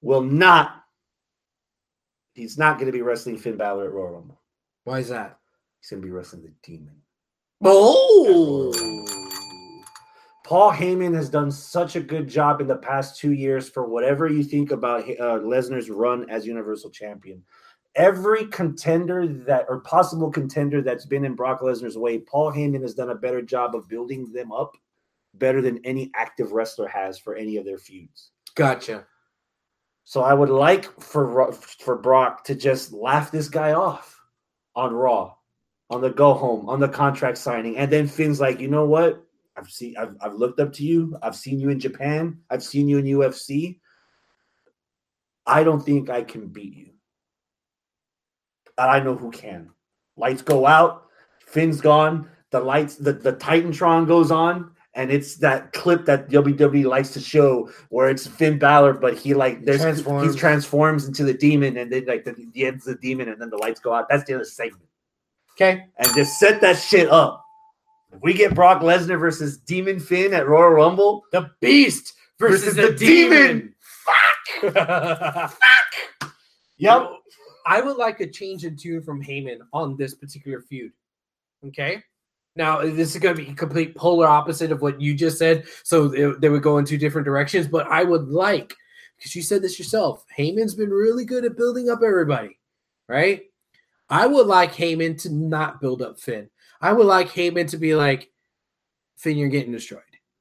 he's not going to be wrestling Finn Balor at Royal Rumble. Why is that? He's going to be wrestling the Demon. Oh! Paul Heyman has done such a good job in the past 2 years for whatever you think about Lesnar's run as Universal Champion. Every contender or possible contender that's been in Brock Lesnar's way, Paul Heyman has done a better job of building them up better than any active wrestler has for any of their feuds. Gotcha. So I would like for Brock to just laugh this guy off on Raw, on the go home, on the contract signing, and then Finn's like, you know what? I've looked up to you. I've seen you in Japan. I've seen you in UFC. I don't think I can beat you. I know who can. Lights go out. Finn's gone. The Titantron goes on, and it's that clip that WWE likes to show where it's Finn Balor, but he transforms into the Demon, and then the end's the Demon, and then the lights go out. That's the other segment. Okay, and just set that shit up. If we get Brock Lesnar versus Demon Finn at Royal Rumble, the Beast versus the Demon. Fuck. Fuck. Yep. I would like a change in tune from Heyman on this particular feud. Okay. Now, this is going to be a complete polar opposite of what you just said. So they would go in two different directions. But I would like, because you said this yourself, Heyman's been really good at building up everybody, right? I would like Heyman to not build up Finn. I would like Heyman to be like, Finn, you're getting destroyed.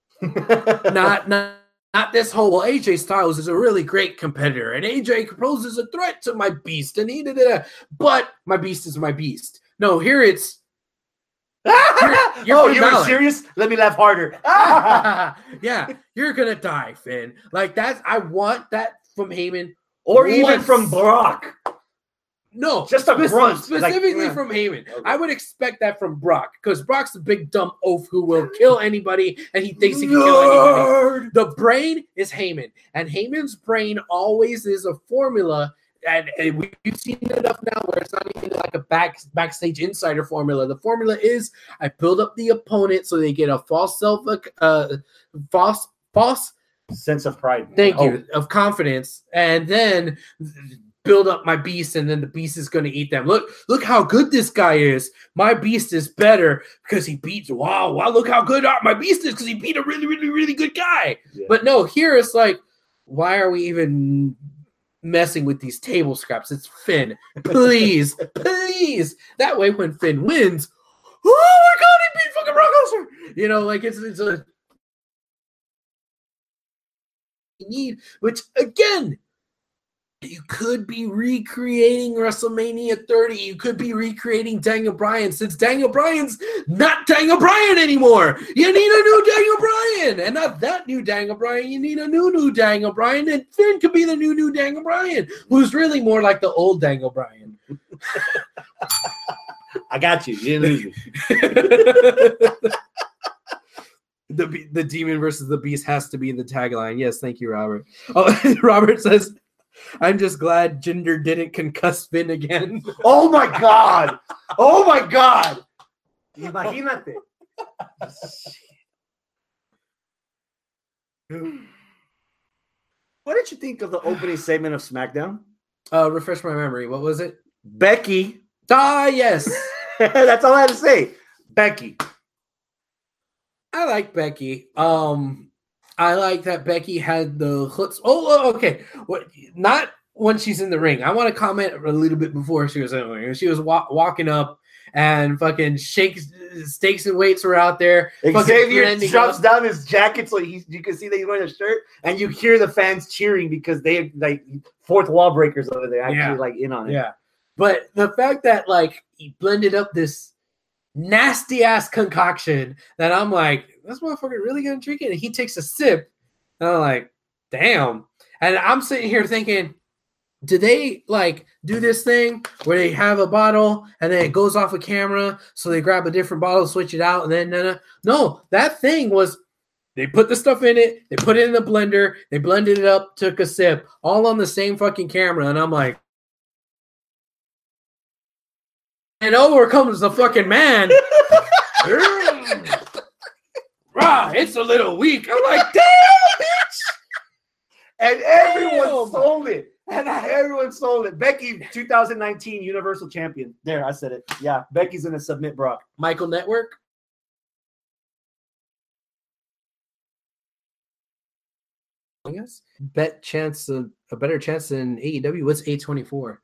Not this whole, well, AJ Styles is a really great competitor, and AJ poses a threat to my beast, and but my beast is my beast. No, here it's you're you were serious? Let me laugh harder. Yeah, you're gonna die, Finn. Like that's I want that from Heyman, or even from Brock. No, just a grunt. Specifically from Heyman. Okay. I would expect that from Brock, because Brock's a big dumb oaf who will kill anybody, and he thinks he can kill anybody. The brain is Heyman, and Heyman's brain always is a formula, and we've seen it enough now where it's not even like a backstage insider formula. The formula is I build up the opponent so they get a false sense of pride. Thank you, of confidence, and then build up my beast, and then the beast is going to eat them. Look how good this guy is. My beast is better because he beats. Wow, look how good my beast is because he beat a really, really, really good guy. Yeah. But no, here it's like, why are we even messing with these table scraps? It's Finn. Please, please. That way when Finn wins, oh my God, he beat fucking Brock Lesnar. You know, like it's a need, which again, you could be recreating WrestleMania 30. You could be recreating Daniel Bryan, since Daniel Bryan's not Daniel Bryan anymore. You need a new Daniel Bryan, and not that new Daniel Bryan. You need a new Daniel Bryan, and Finn could be the new Daniel Bryan, who's really more like the old Daniel Bryan. I got you. You didn't lose me. The Demon versus the Beast has to be the tagline. Yes, thank you, Robert. Oh, Robert says, I'm just glad Jinder didn't concuss Finn again. Oh my God! Oh my God! Imagínate. What did you think of the opening segment of SmackDown? Refresh my memory. What was it? Becky. Ah, yes. That's all I had to say. Becky. I like Becky. I like that Becky had the hooks. Oh, okay. Not when she's in the ring. I want to comment a little bit before she was in the ring. She was walking up and fucking stakes and weights were out there. Xavier drops down his jacket so you can see that he's wearing a shirt, and you hear the fans cheering because they like fourth wall breakers over there actually like in on it. Yeah. But the fact that like he blended up this nasty ass concoction that I'm like, this motherfucker really gonna drink it? And he takes a sip, and I'm like, damn. And I'm sitting here thinking, do they like do this thing where they have a bottle and then it goes off a camera, so they grab a different bottle, switch it out, and then no, that thing was they put the stuff in it, they put it in the blender, they blended it up, took a sip, all on the same fucking camera, and I'm like, and over comes the fucking man. Rah, it's a little weak. I'm like, damn, bitch. And everyone sold it. And everyone sold it. Becky, 2019 Universal Champion. There, I said it. Yeah, Becky's gonna submit Brock. Michael Network. I guess a better chance than AEW. What's A24?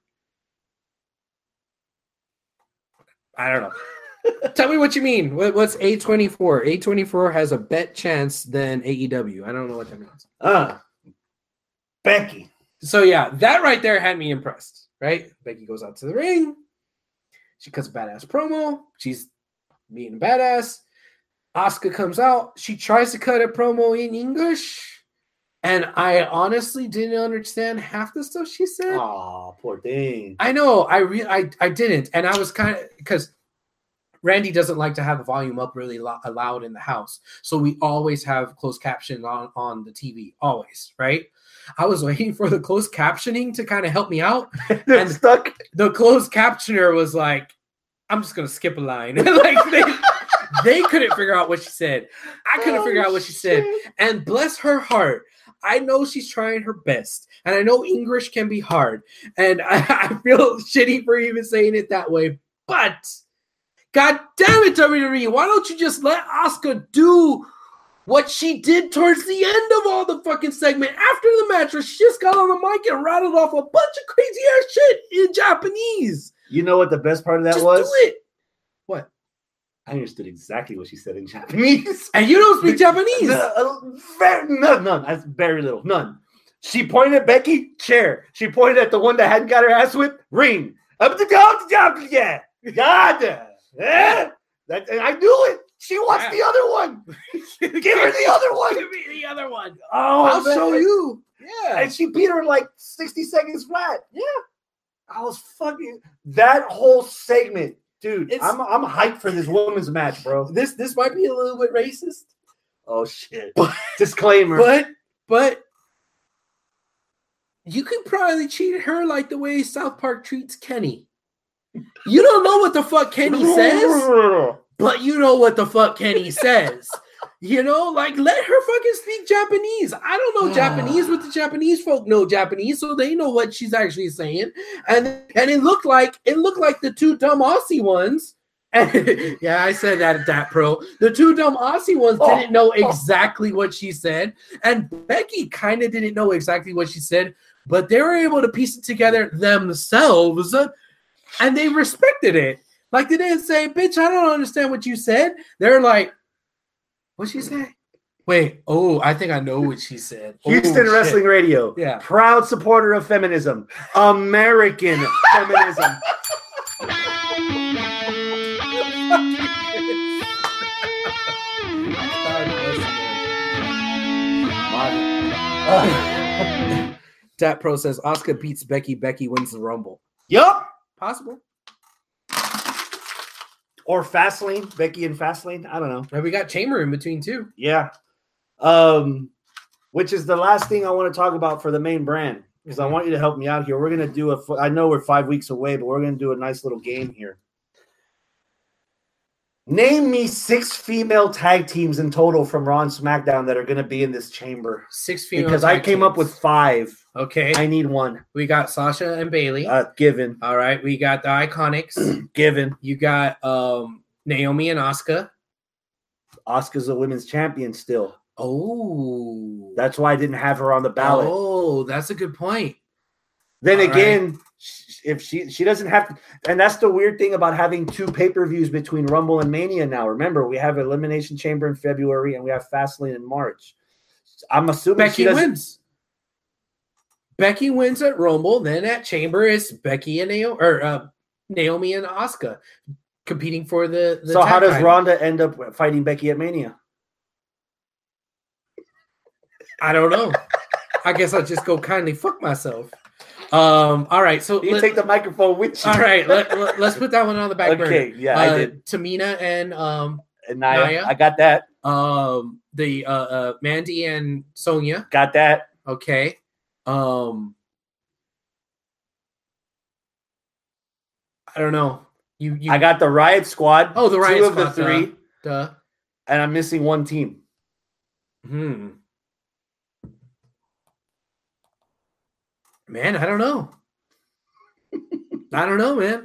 I don't know. Tell me what you mean. What's A24? A24 has a bet chance than AEW. I don't know what that means. Becky. So yeah, that right there had me impressed. Right? Becky goes out to the ring. She cuts a badass promo. She's being a badass. Asuka comes out. She tries to cut a promo in English. And I honestly didn't understand half the stuff she said. Oh, poor thing. I know. I didn't. And I was kind of, because Randy doesn't like to have the volume up really loud in the house. So we always have closed caption on the TV. Always, right? I was waiting for the closed captioning to kind of help me out. And stuck. The closed captioner was like, I'm just going to skip a line. Like they couldn't figure out what she said. I couldn't figure out what she said. And bless her heart, I know she's trying her best. And I know English can be hard. And I feel shitty for even saying it that way. But, God damn it, WWE, why don't you just let Asuka do what she did towards the end of all the fucking segment after the match, where she just got on the mic and rattled off a bunch of crazy ass shit in Japanese. You know what the best part of that just was? Do it. What? I understood exactly what she said in Japanese. And you don't speak Japanese? None. That's very little. None. She pointed at Becky, chair. She pointed at the one that hadn't got her ass whipped, ring. Up the top, yeah. God. And I knew it. She wants the other one. Give her the other one. Give me the other one. Oh, I'll show you. Yeah. And she beat her like 60 seconds flat. Yeah. I was fucking that whole segment. Dude, I'm hyped for this women's match, bro. This might be a little bit racist. Oh shit. Disclaimer. But you could probably treat her like the way South Park treats Kenny. You don't know what the fuck Kenny says, but you know what the fuck Kenny says. You know, like, let her fucking speak Japanese. I don't know Japanese, but the Japanese folk know Japanese, so they know what she's actually saying. And it looked like the two dumb Aussie ones. And, yeah, I said that at that pro. The two dumb Aussie ones didn't know exactly what she said, and Becky kind of didn't know exactly what she said, but they were able to piece it together themselves, and they respected it. Like, they didn't say, "Bitch, I don't understand what you said." They're like, "What'd she say?" Wait, I think I know what she said. Houston Wrestling Radio. Yeah. Proud supporter of feminism. American feminism. Dat Pro says Asuka beats Becky. Becky wins the Rumble. Yup. Possible. Or Fastlane. Becky and Fastlane. I don't know. And we got Chamber in between too. Yeah. Which is the last thing I want to talk about for the main brand, because I want you to help me out here. We're going to do I know we're 5 weeks away, but we're going to do a nice little game here. Name me 6 female tag teams in total from Raw and SmackDown that are going to be in this chamber. 6 female because tag I came teams. up with 5. Okay. I need 1. We got Sasha and Bailey. Given. All right. We got the Iconics. Given. You got Naomi and Asuka. Asuka's a women's champion still. Oh. That's why I didn't have her on the ballot. Oh, that's a good point. Then again, if she doesn't have to, and that's the weird thing about having 2 pay-per-views between Rumble and Mania now. Remember, we have Elimination Chamber in February and we have Fastlane in March. I'm assuming Becky wins. Becky wins at Rumble. Then at Chamber, it's Becky and Naomi and Asuka competing for the So how tag does title. Ronda end up fighting Becky at Mania? I don't know. I guess I'll just go kindly fuck myself. All right, so You take the microphone with you. all right, let's put that one on the back burner. Okay, yeah, I did. Tamina and And Nia, Nia. I got that. the Mandy and Sonya. Got that. Okay. I don't know. You I got the Riot Squad. Oh, the Riot two Squad, of the three, duh. and I'm missing one team. Man, I don't know. I don't know, man.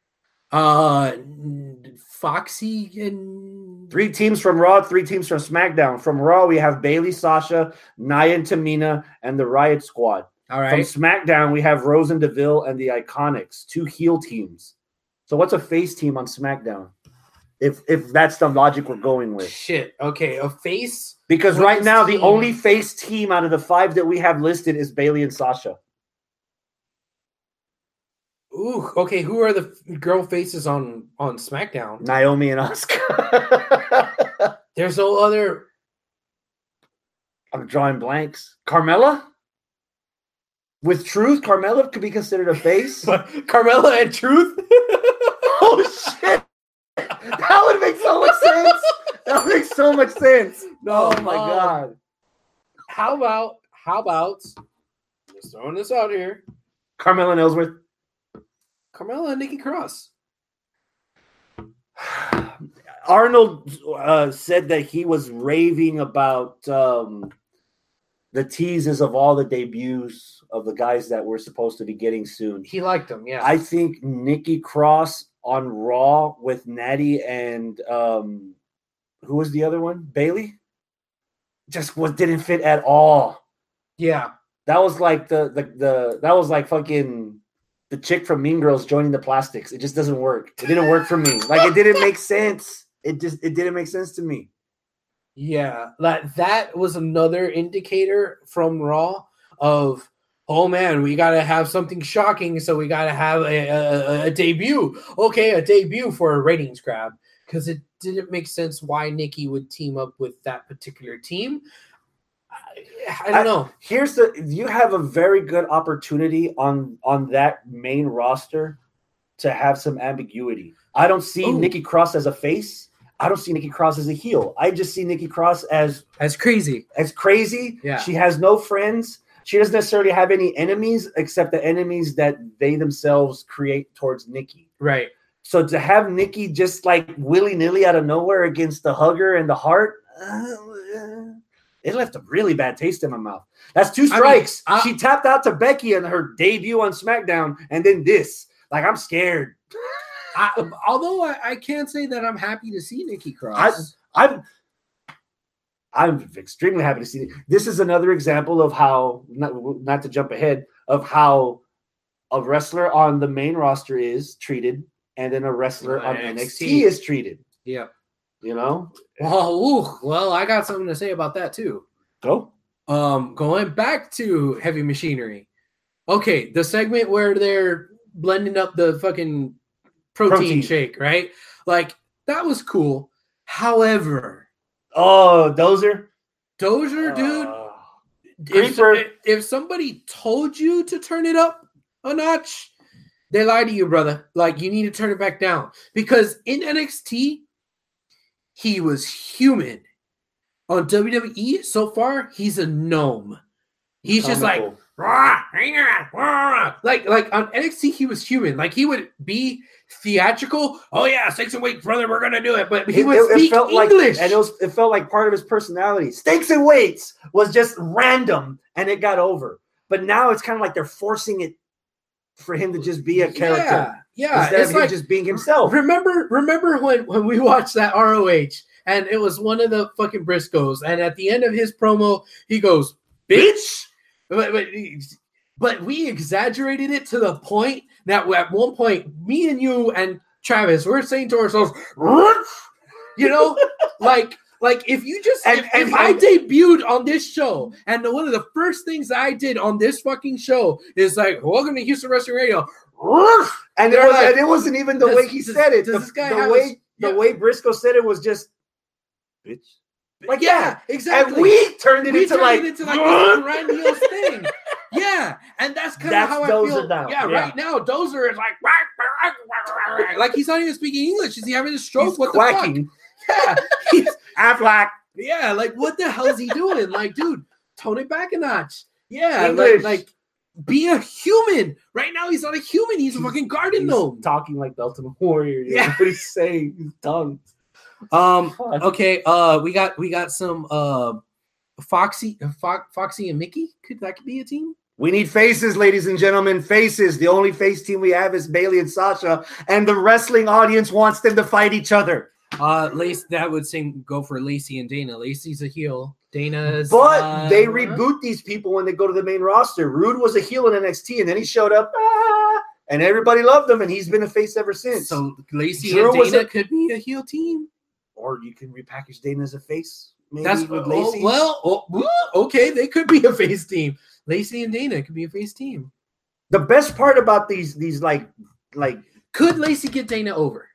Foxy and 3 teams from Raw, 3 teams from SmackDown. From Raw, we have Bayley, Sasha, Nia, and Tamina, and the Riot Squad. all right. From SmackDown, we have Rose and Deville and the Iconics, 2 heel teams. So what's a face team on SmackDown? If that's the logic we're going with. Shit. Okay, a face. Because right women's now, the team. only face team out of the 5 that we have listed is Bayley and Sasha. Ooh, okay. Who are the girl faces on SmackDown? Naomi and Asuka. There's no other. I'm drawing blanks. Carmella? With Truth, Carmella could be considered a face. Carmella and Truth. Oh, shit. That would make so much sense. That would make so much sense. No, Oh, my God. How about? Just throwing this out here. Carmella and Ellsworth. Carmella and Nikki Cross. Arnold said that he was raving about the teases of all the debuts of the guys that we're supposed to be getting soon. He liked them, yeah. I think Nikki Cross on Raw with Natty and who was the other one? Bailey? Just didn't fit at all. Yeah. That was like that was like fucking the chick from Mean Girls joining the Plastics. It just doesn't work. It didn't work for me. Like it didn't make sense. It didn't make sense to me. Yeah, that was another indicator from Raw of, oh man, we got to have something shocking, so we got to have a debut. Okay, a debut for a ratings grab, because it didn't make sense why Nikki would team up with that particular team. I don't know. You have a very good opportunity on that main roster to have some ambiguity. I don't see Nikki Cross as a face. I don't see Nikki Cross as a heel. I just see Nikki Cross as crazy. As crazy. Yeah. She has no friends. She doesn't necessarily have any enemies except the enemies that they themselves create towards Nikki. Right. So to have Nikki just like willy-nilly out of nowhere against the Hugger and the Heart, it left a really bad taste in my mouth. That's 2 strikes. She tapped out to Becky in her debut on SmackDown, and then this. Like, I'm scared. Although I can't say that I'm happy to see Nikki Cross. I'm extremely happy to see it. This is another example of how, not to jump ahead, of how a wrestler on the main roster is treated, and then a wrestler on NXT is treated. Yeah. You know? Well, I got something to say about that too. Go. Going back to Heavy Machinery. Okay, the segment where they're blending up the fucking protein shake, right? Like, that was cool. However, Dozer, dude. If somebody told you to turn it up a notch, they lied to you, brother. Like, you need to turn it back down. Because in NXT, he was human. On WWE, so far, he's a gnome. He's just like, rah, rah. Like on NXT, he was human. Like, he would be theatrical. Oh yeah, stakes and weights, brother, we're gonna do it. But he would speak English, and it felt like part of his personality. Stakes and weights was just random, and it got over. But now it's kind of like they're forcing it for him to just be a character. Yeah, instead it's of him like just being himself. Remember when we watched that ROH, and it was one of the fucking Briscoes, and at the end of his promo, he goes, "Bitch." But we exaggerated it to the point that at one point, me and you and Travis, we're saying to ourselves, you know, like Like, if you just And I debuted on this show, and one of the first things I did on this fucking show is like, welcome to Houston Wrestling Radio. And it wasn't even the way he said it. The way Briscoe said it was just, bitch. Like, yeah, exactly. And we turned it into this grandiose thing. Yeah, and that's kind of how I feel. Now. Yeah, right now, Dozer is like he's not even speaking English. Is he having a stroke? He's what quacking. the fuck? Yeah, Aflac. Yeah, like what the hell is he doing? Like, dude, tone it back a notch. Yeah, like be a human. Right now, he's not a human. He's a fucking garden gnome. Talking like the Ultimate Warrior. Yeah, what he's saying. He's tongue. Okay. We got some Foxy and Mickey. Could be a team? We need faces, ladies and gentlemen. Faces. The only face team we have is Bailey and Sasha, and the wrestling audience wants them to fight each other. Lacey, that would go for Lacey and Dana. Lacey's a heel. Dana's. But they reboot these people when they go to the main roster. Rude was a heel in NXT, and then he showed up, and everybody loved him, and he's been a face ever since. So Lacey and Dana could be a heel team, or you can repackage Dana as a face. Maybe that's with Lacey. Okay, they could be a face team. Lacey and Dana could be a face team. The best part about these like could Lacey get Dana over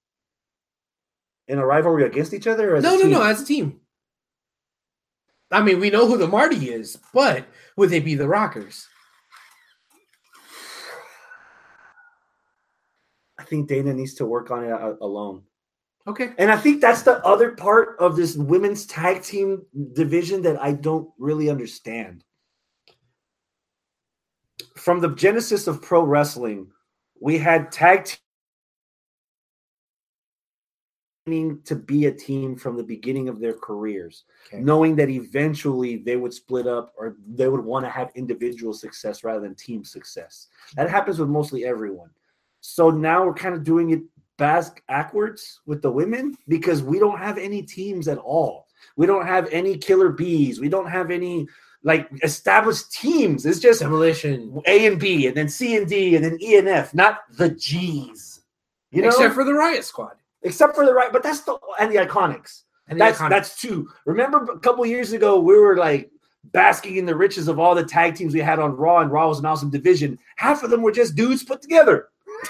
in a rivalry against each other? Or no, as a team. I mean, we know who the Marty is, but would they be the Rockers? I think Dana needs to work on it alone. Okay. And I think that's the other part of this women's tag team division that I don't really understand. From the genesis of pro wrestling, we had tag team to be a team from the beginning of their careers, knowing that eventually they would split up or they would want to have individual success rather than team success. That happens with mostly everyone. So now we're kind of doing it backwards with the women because we don't have any teams at all. We don't have any killer bees. We don't have any like established teams. It's just Demolition, A and B, and then C and D, and then E and F, not the G's. You know, except for the Riot Squad. Except for the Riot, but that's the Iconics. And that's two. Remember a couple years ago, we were like basking in the riches of all the tag teams we had on Raw, and Raw was an awesome division. Half of them were just dudes put together.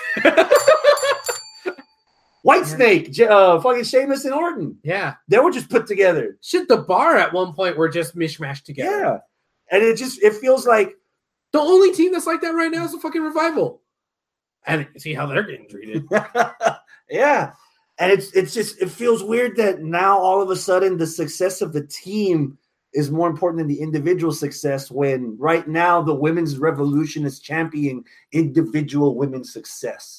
Whitesnake, fucking Sheamus and Orton. Yeah. They were just put together. Shit, the Bar at one point were just mishmashed together. Yeah. And it feels like the only team that's like that right now is the fucking Revival. And see how they're getting treated. Yeah. And it feels weird that now all of a sudden the success of the team is more important than the individual success when right now the women's revolution is championing individual women's success.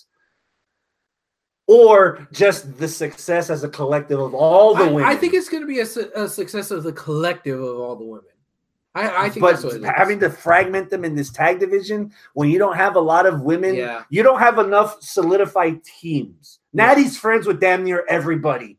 Or just the success as a collective of all the women. I think it's going to be a success of the collective of all the women. I think but that's what it is. Having to fragment them in this tag division when you don't have a lot of women, yeah. You don't have enough solidified teams. Yeah. Natty's friends with damn near everybody.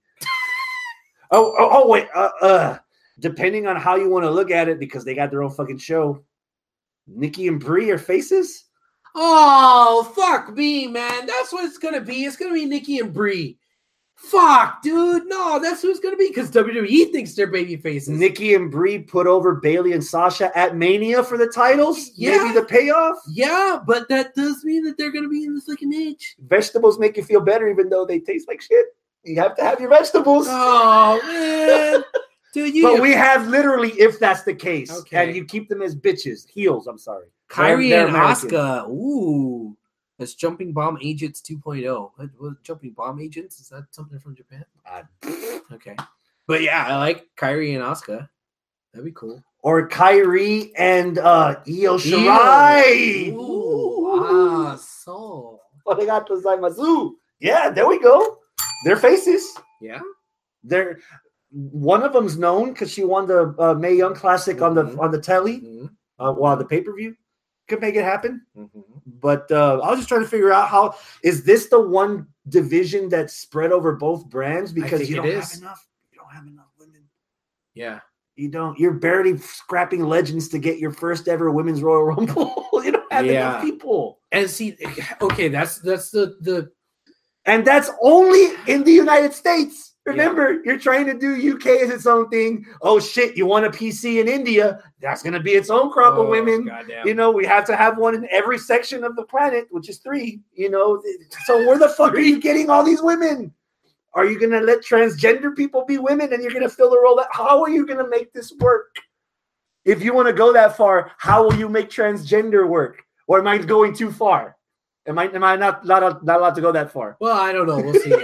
Wait. Depending on how you want to look at it, because they got their own fucking show, Nikki and Brie are faces. Oh, fuck me, man. That's what it's going to be. It's going to be Nikki and Brie. Fuck, dude. No, that's who it's going to be because WWE thinks they're baby faces. Nikki and Brie put over Bailey and Sasha at Mania for the titles. Yeah. Maybe the payoff. Yeah, but that does mean that they're going to be in the second match. Vegetables make you feel better even though they taste like shit. You have to have your vegetables. Oh, man. Dude, but we have literally, if that's the case, okay. And you keep them as bitches, heels, I'm sorry. Kyrie and Asuka. Ooh. That's Jumping Bomb Agents 2.0. What Jumping Bomb Agents? Is that something from Japan? Okay. But yeah, I like Kyrie and Asuka. That'd be cool. Or Kyrie and Io Shirai. Ooh. So. Arigato gozaimasu. Yeah, there we go. They're faces. Yeah. They're one of them's known because she won the Mae Young Classic on the telly while the pay-per-view. Could make it happen. But I was just trying to figure out how is this the one division that's spread over both brands because you don't have enough women. Yeah. You don't. You're barely scrapping legends to get your first ever women's Royal Rumble. You don't have enough people. And see, okay, that's the and that's only in the United States. Remember, you're trying to do UK as its own thing. Oh shit, you want a PC in India? That's gonna be its own crop of women. Goddamn. You know, we have to have one in every section of the planet, which is 3. You know, so where the fuck are you getting all these women? Are you gonna let transgender people be women and you're gonna fill the role? How are you gonna make this work? If you want to go that far, how will you make transgender work? Or am I going too far? Am I not allowed to go that far? Well, I don't know. We'll see.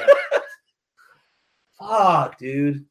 Fuck, dude.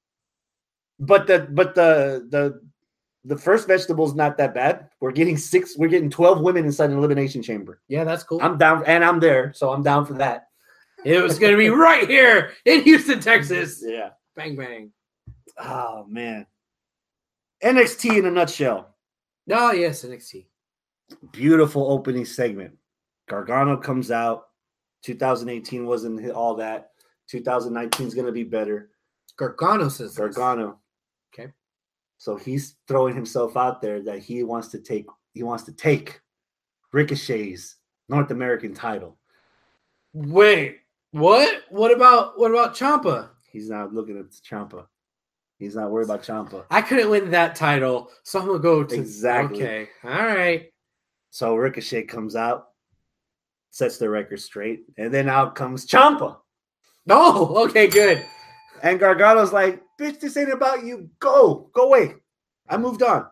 But the first vegetable's not that bad. We're getting 12 women inside an elimination chamber. Yeah, that's cool. I'm down, and I'm there, so I'm down for that. It was gonna be right here in Houston, Texas. Yeah. Bang bang. Oh man. NXT in a nutshell. Oh yes, NXT. Beautiful opening segment. Gargano comes out. 2018 wasn't all that. 2019 is going to be better. Gargano says this. Gargano. Okay. So he's throwing himself out there that he wants to take Ricochet's North American title. Wait, what? What about Ciampa? He's not looking at Ciampa. He's not worried about Ciampa. I couldn't win that title, so I'm gonna go to Exactly. Okay, all right. So Ricochet comes out, sets the record straight, and then out comes Ciampa. Oh, okay, good. And Gargano's like, bitch, this ain't about you. Go away. I moved on.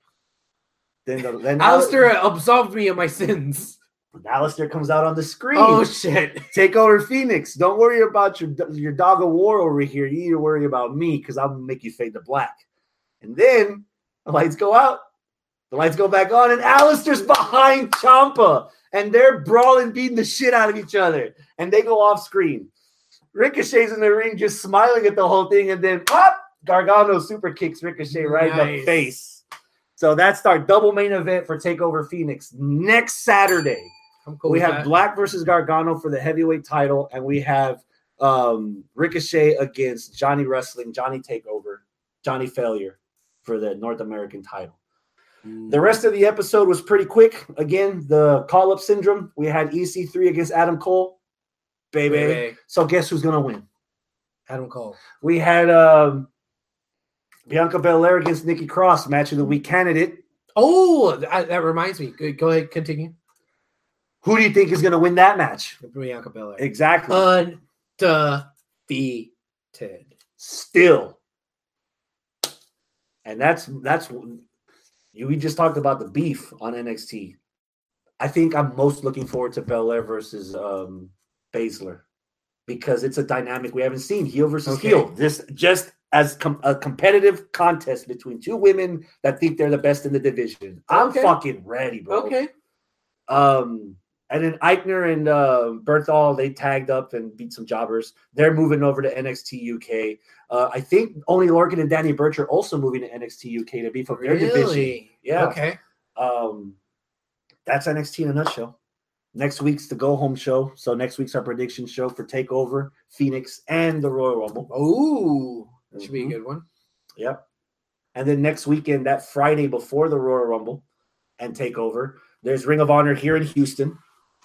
Then Alistair absolved me of my sins. Alistair comes out on the screen. Oh shit! Take over Phoenix. Don't worry about your dog of war over here. You need to worry about me because I'm gonna make you fade to black. And then the lights go out. The lights go back on, and Alistair's behind Ciampa, and they're brawling, beating the shit out of each other, and they go off screen. Ricochet's in the ring just smiling at the whole thing, and then pop! Gargano super kicks Ricochet right in the face. So that's our double main event for TakeOver Phoenix next Saturday. Cool we have Black versus Gargano for the heavyweight title, and we have Ricochet against Johnny Wrestling, Johnny Takeover, Johnny Failure for the North American title. The rest of the episode was pretty quick. Again, the call-up syndrome. We had EC3 against Adam Cole. Baby. So guess who's going to win? Adam Cole. We had Bianca Belair against Nikki Cross, match of the week candidate. Oh, that reminds me. Go ahead, continue. Who do you think is going to win that match? Bianca Belair. Exactly. Undefeated. Still. And that's we just talked about the beef on NXT. I think I'm most looking forward to Belair versus Baszler because it's a dynamic we haven't seen. Heel versus heel. This just as a competitive contest between two women that think they're the best in the division. I'm fucking ready, bro. Okay. And then Eichner and Berthal, they tagged up and beat some jobbers. They're moving over to NXT UK. I think Only Lorcan and Danny Burch are also moving to NXT UK to beef up their division. Yeah. Okay. That's NXT in a nutshell. Next week's the go-home show. So next week's our prediction show for TakeOver, Phoenix, and the Royal Rumble. Ooh, that should be a good one. Yep. And then next weekend, that Friday before the Royal Rumble and TakeOver, there's Ring of Honor here in Houston.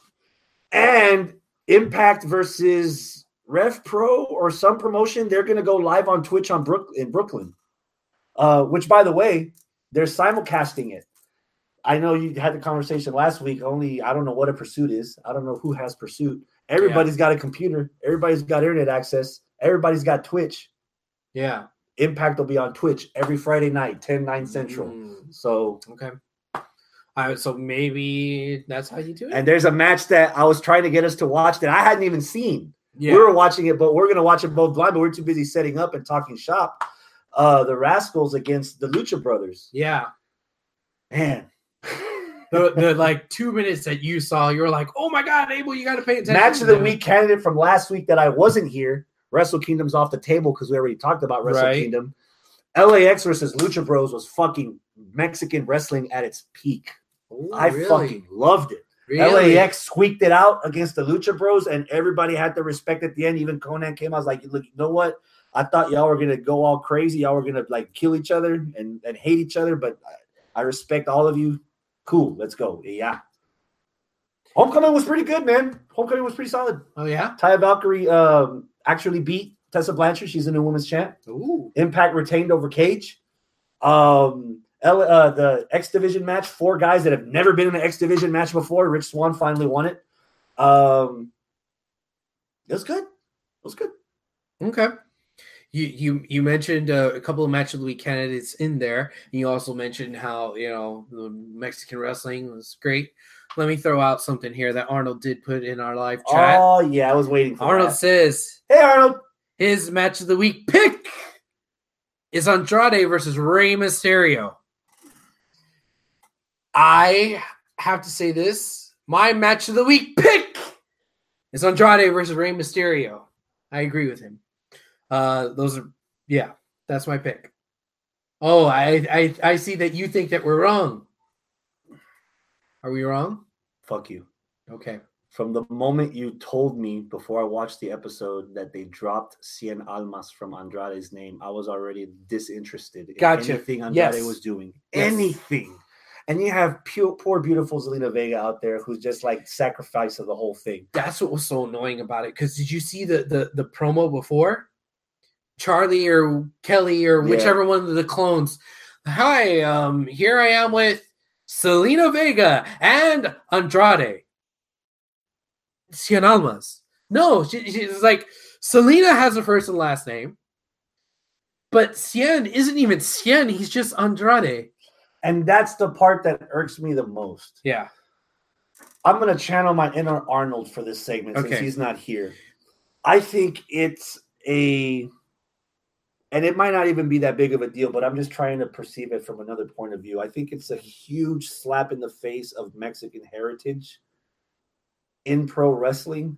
And Impact versus Rev Pro or some promotion, they're going to go live on Twitch in Brooklyn. Which, by the way, they're simulcasting it. I know you had the conversation last week. I don't know what a Pursuit is. I don't know who has Pursuit. Everybody's got a computer. Everybody's got internet access. Everybody's got Twitch. Yeah. Impact will be on Twitch every Friday night, 10/9 Central. So okay. So maybe that's how you do it. And there's a match that I was trying to get us to watch that I hadn't even seen. Yeah. We were watching it, but we're going to watch it both blind, but we're too busy setting up and talking shop. The Rascals against the Lucha Brothers. Yeah. Man. the like 2 minutes that you saw, you were like, oh my God, Abel, you got to pay attention. Match of the week candidate from last week that I wasn't here. Wrestle Kingdom's off the table because we already talked about Wrestle Kingdom. LAX versus Lucha Bros was fucking Mexican wrestling at its peak. Ooh, I fucking loved it. Really? LAX squeaked it out against the Lucha Bros, and everybody had the respect at the end. Even Conan came out, I was like, look, you know what? I thought y'all were going to go all crazy. Y'all were going to like kill each other and hate each other, but I respect all of you. Cool, let's go. Yeah. Homecoming was pretty good, man. Homecoming was pretty solid. Oh, yeah? Taya Valkyrie actually beat Tessa Blanchard, she's a new women's champ. Ooh. Impact retained over Cage. The X Division match, 4 guys that have never been in an X Division match before. Rich Swann finally won it. It was good. It was good. Okay. You mentioned a couple of match of the week candidates in there. You also mentioned how the Mexican wrestling was great. Let me throw out something here that Arnold did put in our live chat. Oh yeah, I was waiting for Arnold that. says, "Hey Arnold, his match of the week pick is Andrade versus Rey Mysterio." I have to say this. My match of the week pick is Andrade versus Rey Mysterio. I agree with him. That's my pick. Oh, I see that you think that we're wrong. Are we wrong? Fuck you." Okay. From the moment you told me before I watched the episode that they dropped Cien Almas from Andrade's name, I was already disinterested in anything Andrade was doing. Yes. Anything. And you have poor, beautiful Zelina Vega out there who's just like sacrifice of the whole thing. That's what was so annoying about it. Because did you see the promo before? Charlie or Kelly or whichever one of the clones. Hi, here I am with Zelina Vega and Andrade. Cien Almas. No, she's like, Selena has a first and last name, but Cien isn't even Cien. He's just Andrade. And that's the part that irks me the most. Yeah. I'm going to channel my inner Arnold for this segment since he's not here. I think it's and it might not even be that big of a deal, but I'm just trying to perceive it from another point of view. I think it's a huge slap in the face of Mexican heritage in pro wrestling.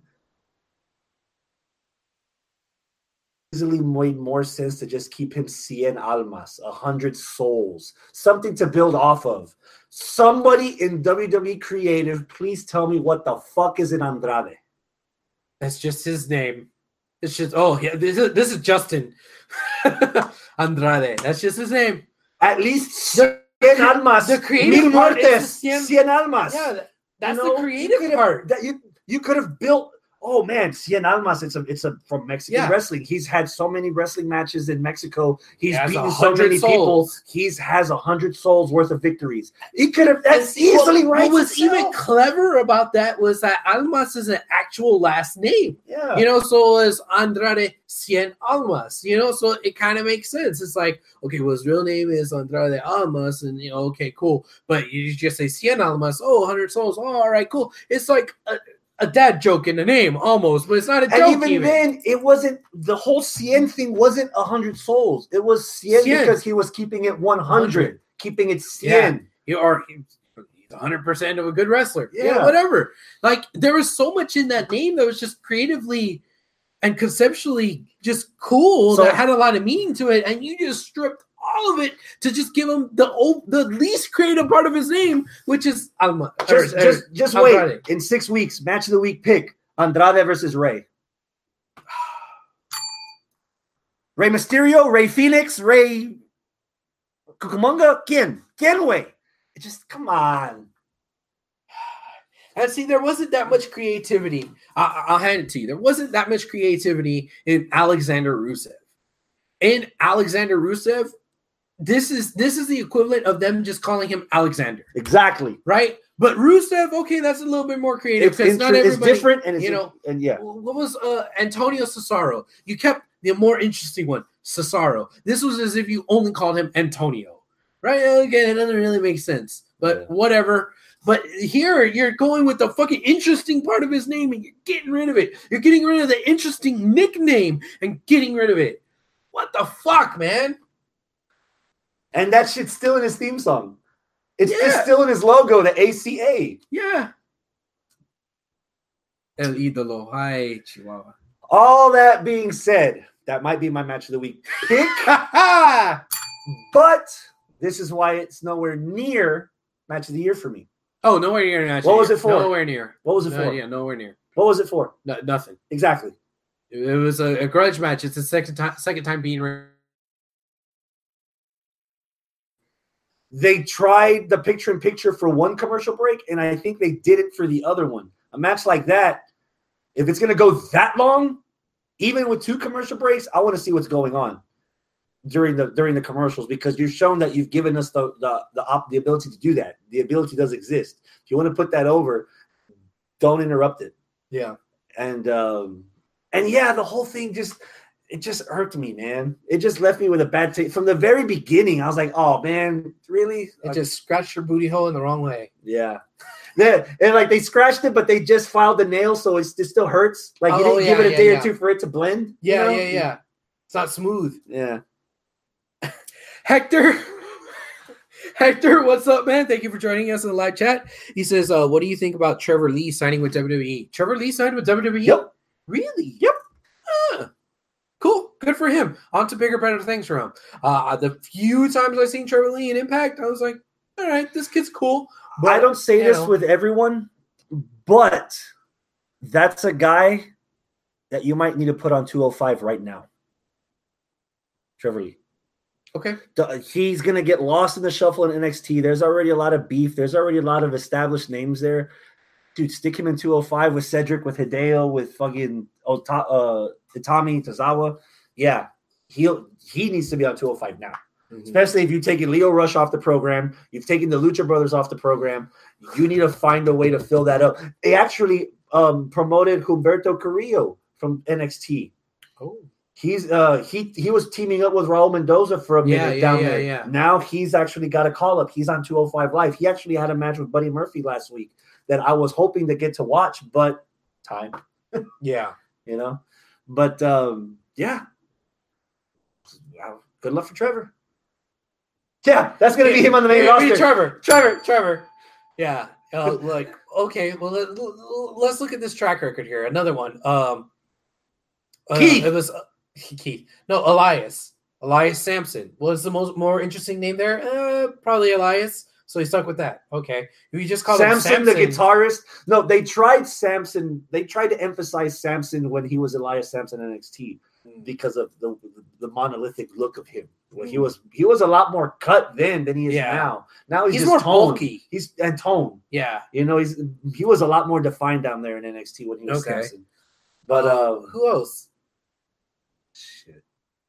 Easily made more sense to just keep him Cien Almas, 100 souls, something to build off of. Somebody in WWE Creative, please tell me what the fuck is in Andrade. That's just his name. It's just this is Justin Andrade. That's just his name. At least Cien Almas, the creative Mil part Muertes, is Cien Almas. Yeah, that's the creative part. That you could have built. Oh man, Cien Almas. It's a from Mexican wrestling. He's had so many wrestling matches in Mexico. He's beaten so many people. He has 100 souls worth of victories. He could have. That's easily right. What was even clever about that was that Almas is an actual last name. Yeah. So is Andrade Cien Almas. So it kind of makes sense. It's like, okay, well, his real name is Andrade Almas, and okay, cool. But you just say Cien Almas. Oh, 100 souls. Oh, all right, cool. It's like a dad joke in the name almost, but it's not a joke. And even then, it wasn't the whole Cien thing. Wasn't 100 souls. It was Cien because he was keeping it 100, keeping it Cien. Yeah. Or 100% of a good wrestler. Yeah, whatever. Like there was so much in that name that was just creatively and conceptually just cool. That had a lot of meaning to it, and you just stripped all of it to just give him the least creative part of his name, which is Alma. Just wait. In 6 weeks, match of the week pick: Andrade versus Rey. Rey Mysterio, Rey Phoenix, Rey Cucamonga, ¿Quién way? Just come on. And see, there wasn't that much creativity. I'll hand it to you. There wasn't that much creativity in Alexander Rusev. In Alexander Rusev, this is the equivalent of them just calling him Alexander. Exactly. Right? But Rusev, okay, that's a little bit more creative. It's not everybody, it's different, and What was Antonio Cesaro? You kept the more interesting one, Cesaro. This was as if you only called him Antonio. Right? Again, it doesn't really make sense. But whatever. But here, you're going with the fucking interesting part of his name, and you're getting rid of it. You're getting rid of the interesting nickname and getting rid of it. What the fuck, man? And that shit's still in his theme song. It's still in his logo, the ACA. Yeah. El Idolo. Hi, Chihuahua. All that being said, that might be my match of the week pick. But this is why it's nowhere near match of the year for me. Oh, nowhere near match. What was it for? Nowhere near. What was it for? Yeah, nowhere near. What was it for? Nothing. Exactly. It was a grudge match. It's the second time being. They tried the picture-in-picture for one commercial break, and I think they did it for the other one. A match like that, if it's going to go that long, Even with 2 commercial breaks, I want to see what's going on during the commercials, because you've shown that you've given us the ability to do that. The ability does exist. If you want to put that over, don't interrupt it. Yeah. And yeah, the whole thing just irked me, man. It just left me with a bad taste from the very beginning. I was like, oh man, really? It just scratched your booty hole in the wrong way. Yeah. And like they scratched it, but they just filed the nail, so it still hurts. Like you didn't give it a day or two for it to blend. Yeah, you know? yeah. It's not smooth. Yeah. Hector, what's up, man? Thank you for joining us in the live chat. He says, what do you think about Trevor Lee signing with WWE? Trevor Lee signed with WWE? Yep. Really? Yep. Cool. Good for him. On to bigger, better things for him. The few times I've seen Trevor Lee in Impact, I was like, all right, this kid's cool. But I don't say this with everyone, but that's a guy that you might need to put on 205 right now. Trevor Lee. Okay. He's going to get lost in the shuffle in NXT. There's already a lot of beef. There's already a lot of established names there. Dude, stick him in 205 with Cedric, with Hideo, with fucking Itami, Tozawa. Yeah, he needs to be on 205 now. Mm-hmm. Especially if you've taken Leo Rush off the program. You've taken the Lucha Brothers off the program. You need to find a way to fill that up. They actually promoted Humberto Carrillo from NXT. Oh. He's he was teaming up with Raul Mendoza for a minute down there. Yeah. Now he's actually got a call up. He's on 205 Live. He actually had a match with Buddy Murphy last week that I was hoping to get to watch, but time. Yeah. You know? But yeah. Good luck for Trevor. Yeah, that's gonna be him on the main roster. Trevor. Yeah. Like, okay, well let's look at this track record here. Another one. Keith. It was Keith. No, Elias Sampson was the more interesting name there. Probably Elias. So he stuck with that. Okay. We just called him Samson, the guitarist. No, they tried Samson. They tried to emphasize Samson when he was Elias Sampson in NXT because of the monolithic look of him. Well, he was a lot more cut then than he is now. Now he's just more tone. bulky. He's and tone. Yeah. You know, he was a lot more defined down there in NXT when he was Samson. But who else? Shit.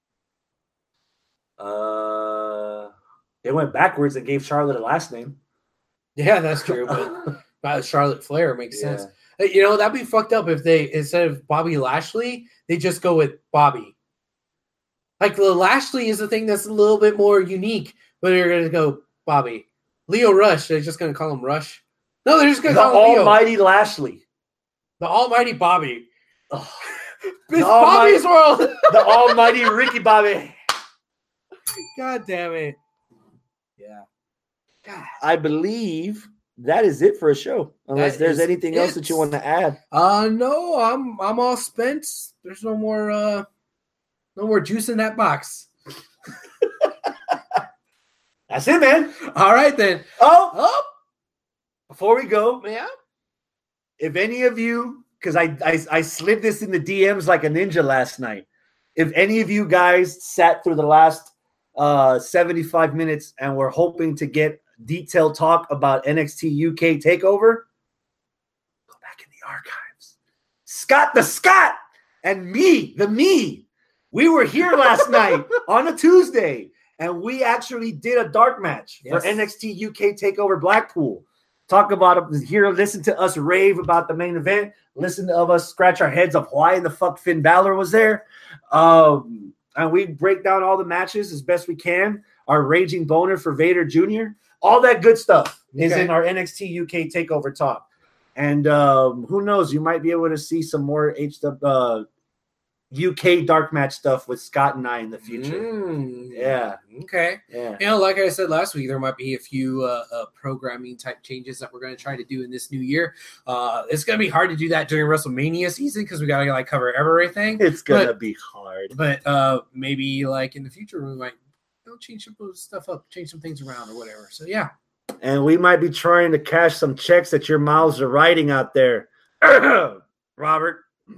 They went backwards and gave Charlotte a last name. Yeah, that's true. But Charlotte Flair makes sense. You know, that'd be fucked up if they, instead of Bobby Lashley, they just go with Bobby. Like, the Lashley is the thing that's a little bit more unique, but they're going to go Bobby. Leo Rush, they're just going to call him Rush. No, they're just going to call him Leo. Almighty Lashley. The Almighty Bobby. Oh. It's Bobby's world. The Almighty Ricky Bobby. God damn it. Yeah. God. I believe that is it for a show. Unless there's anything else that you want to add. No, I'm all spent. There's no more juice in that box. That's it, man. All right then. Oh. Before we go, yeah. If any of you, because I slid this in the DMs like a ninja last night. If any of you guys sat through the last 75 minutes and were hoping to get detailed talk about NXT UK TakeOver, go back in the archives. Scott and me, we were here last night on a Tuesday, and we actually did a dark match for NXT UK TakeOver Blackpool. Talk about it here, listen to us rave about the main event, listen to us scratch our heads of why the fuck Finn Balor was there. And we break down all the matches as best we can. Our raging boner for Vader Jr. All that good stuff is in our NXT UK TakeOver talk. And who knows, you might be able to see some more UK dark match stuff with Scott and I in the future. Yeah. Okay. Yeah. You know, like I said last week, there might be a few programming type changes that we're going to try to do in this new year. It's going to be hard to do that during WrestleMania season because we got to cover everything. It's going to be hard. But maybe in the future we might change some stuff up, change some things around or whatever. So yeah. And we might be trying to cash some checks that your mouths are writing out there. Robert.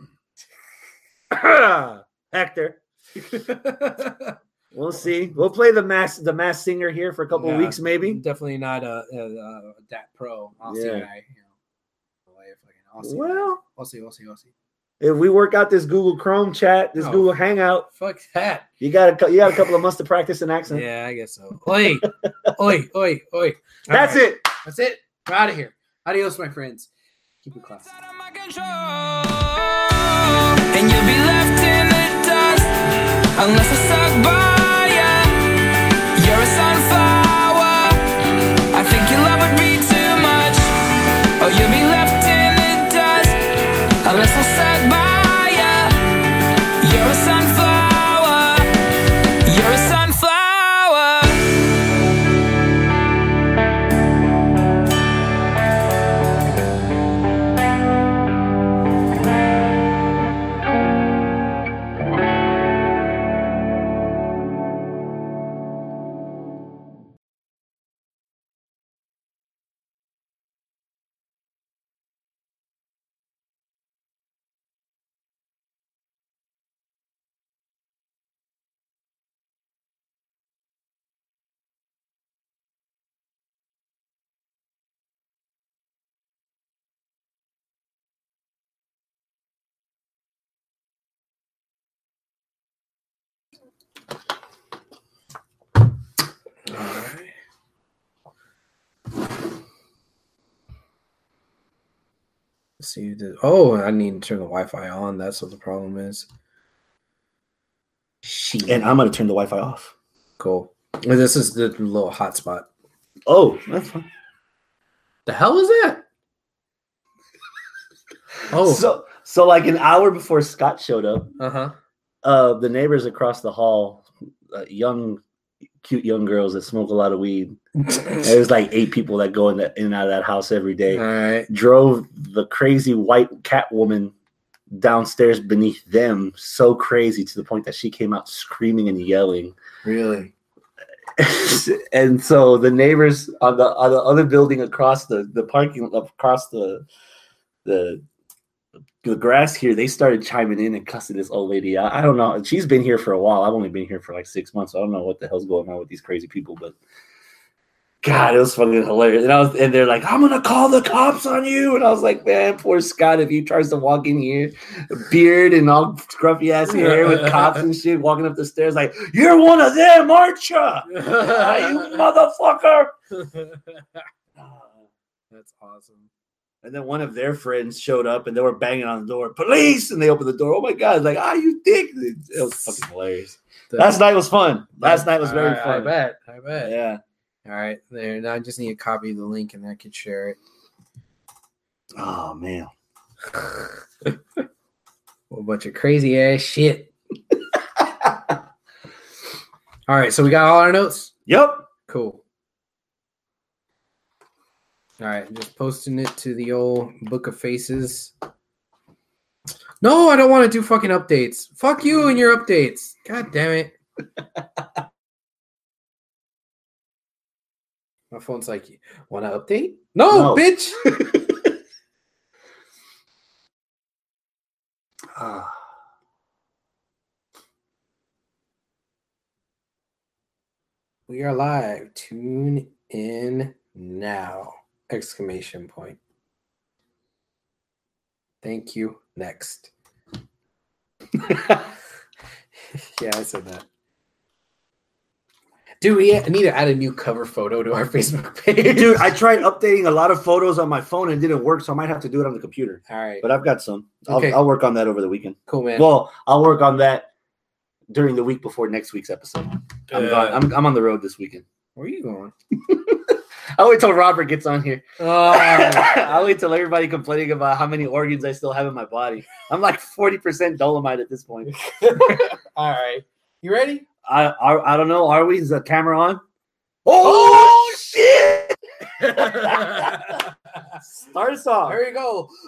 Hector. We'll see. We'll play the mass singer here for a couple of weeks, maybe. Definitely not a Dat Pro Aussie guy. Well, we'll see. If we work out this Google Chrome chat, this Oh. Google Hangout, Fuck that. you got a couple of months to practice an accent. Yeah, I guess so. Oi, oi, oi, oi. That's it. That's it. We're out of here. Adios, my friends. Keep it classy. Out of my control, and you'll be left in the dust unless I suck by ya. You're a sunflower. I think your love would be too much. Oh, you'll be left in the dust unless I suck by ya. You're a sunflower. You're a sunflower. Alright. Let's see. Oh, I need to turn the Wi-Fi on. That's what the problem is. Shit. And I'm gonna turn the Wi-Fi off. Cool. Well, this is the little hotspot. Oh, that's fine. The hell is that? Oh. So like an hour before Scott showed up, Uh-huh. the neighbors across the hall, cute young girls that smoke a lot of weed. There's like 8 people that go in and out of that house every day. All right. Drove the crazy white cat woman downstairs beneath them, so crazy to the point that she came out screaming and yelling. Really? And so the neighbors on the other building across the parking across the grass here, they started chiming in and cussing this old lady out. I don't know. She's been here for a while. I've only been here for like 6 months. So I don't know what the hell's going on with these crazy people, but God, it was fucking hilarious. And they're like, I'm gonna call the cops on you. And I was like, man, poor Scott, if he tries to walk in here, beard and all scruffy ass hair with cops and shit, walking up the stairs like, you're one of them, aren't you? You motherfucker. That's awesome. And then one of their friends showed up and they were banging on the door, police, and they opened the door. Oh my God, like, you dick. It was fucking hilarious. Last night was fun. Last night was very fun. I bet. Yeah. All right. There. Now I just need to copy the link and I can share it. Oh man. A bunch of crazy ass shit. All right. So we got all our notes? Yep. Cool. All right, just posting it to the old Book of Faces. No, I don't want to do fucking updates. Fuck you and your updates. God damn it. My phone's like, want to update? No, bitch. We are live. Tune in now. Exclamation point. Thank you. Next. Yeah, I said that. Dude, we need to add a new cover photo to our Facebook page. Dude, I tried updating a lot of photos on my phone and it didn't work, so I might have to do it on the computer. All right. But I've got some. Okay. I'll work on that over the weekend. Cool, man. Well, I'll work on that during the week before next week's episode. I'm on the road this weekend. Where are you going? I'll wait till Robert gets on here. Oh, I'll wait till everybody complaining about how many organs I still have in my body. I'm like 40% Dolomite at this point. all right. You ready? I don't know. Are we? Is the camera on? Oh shit! Start us off. There you go.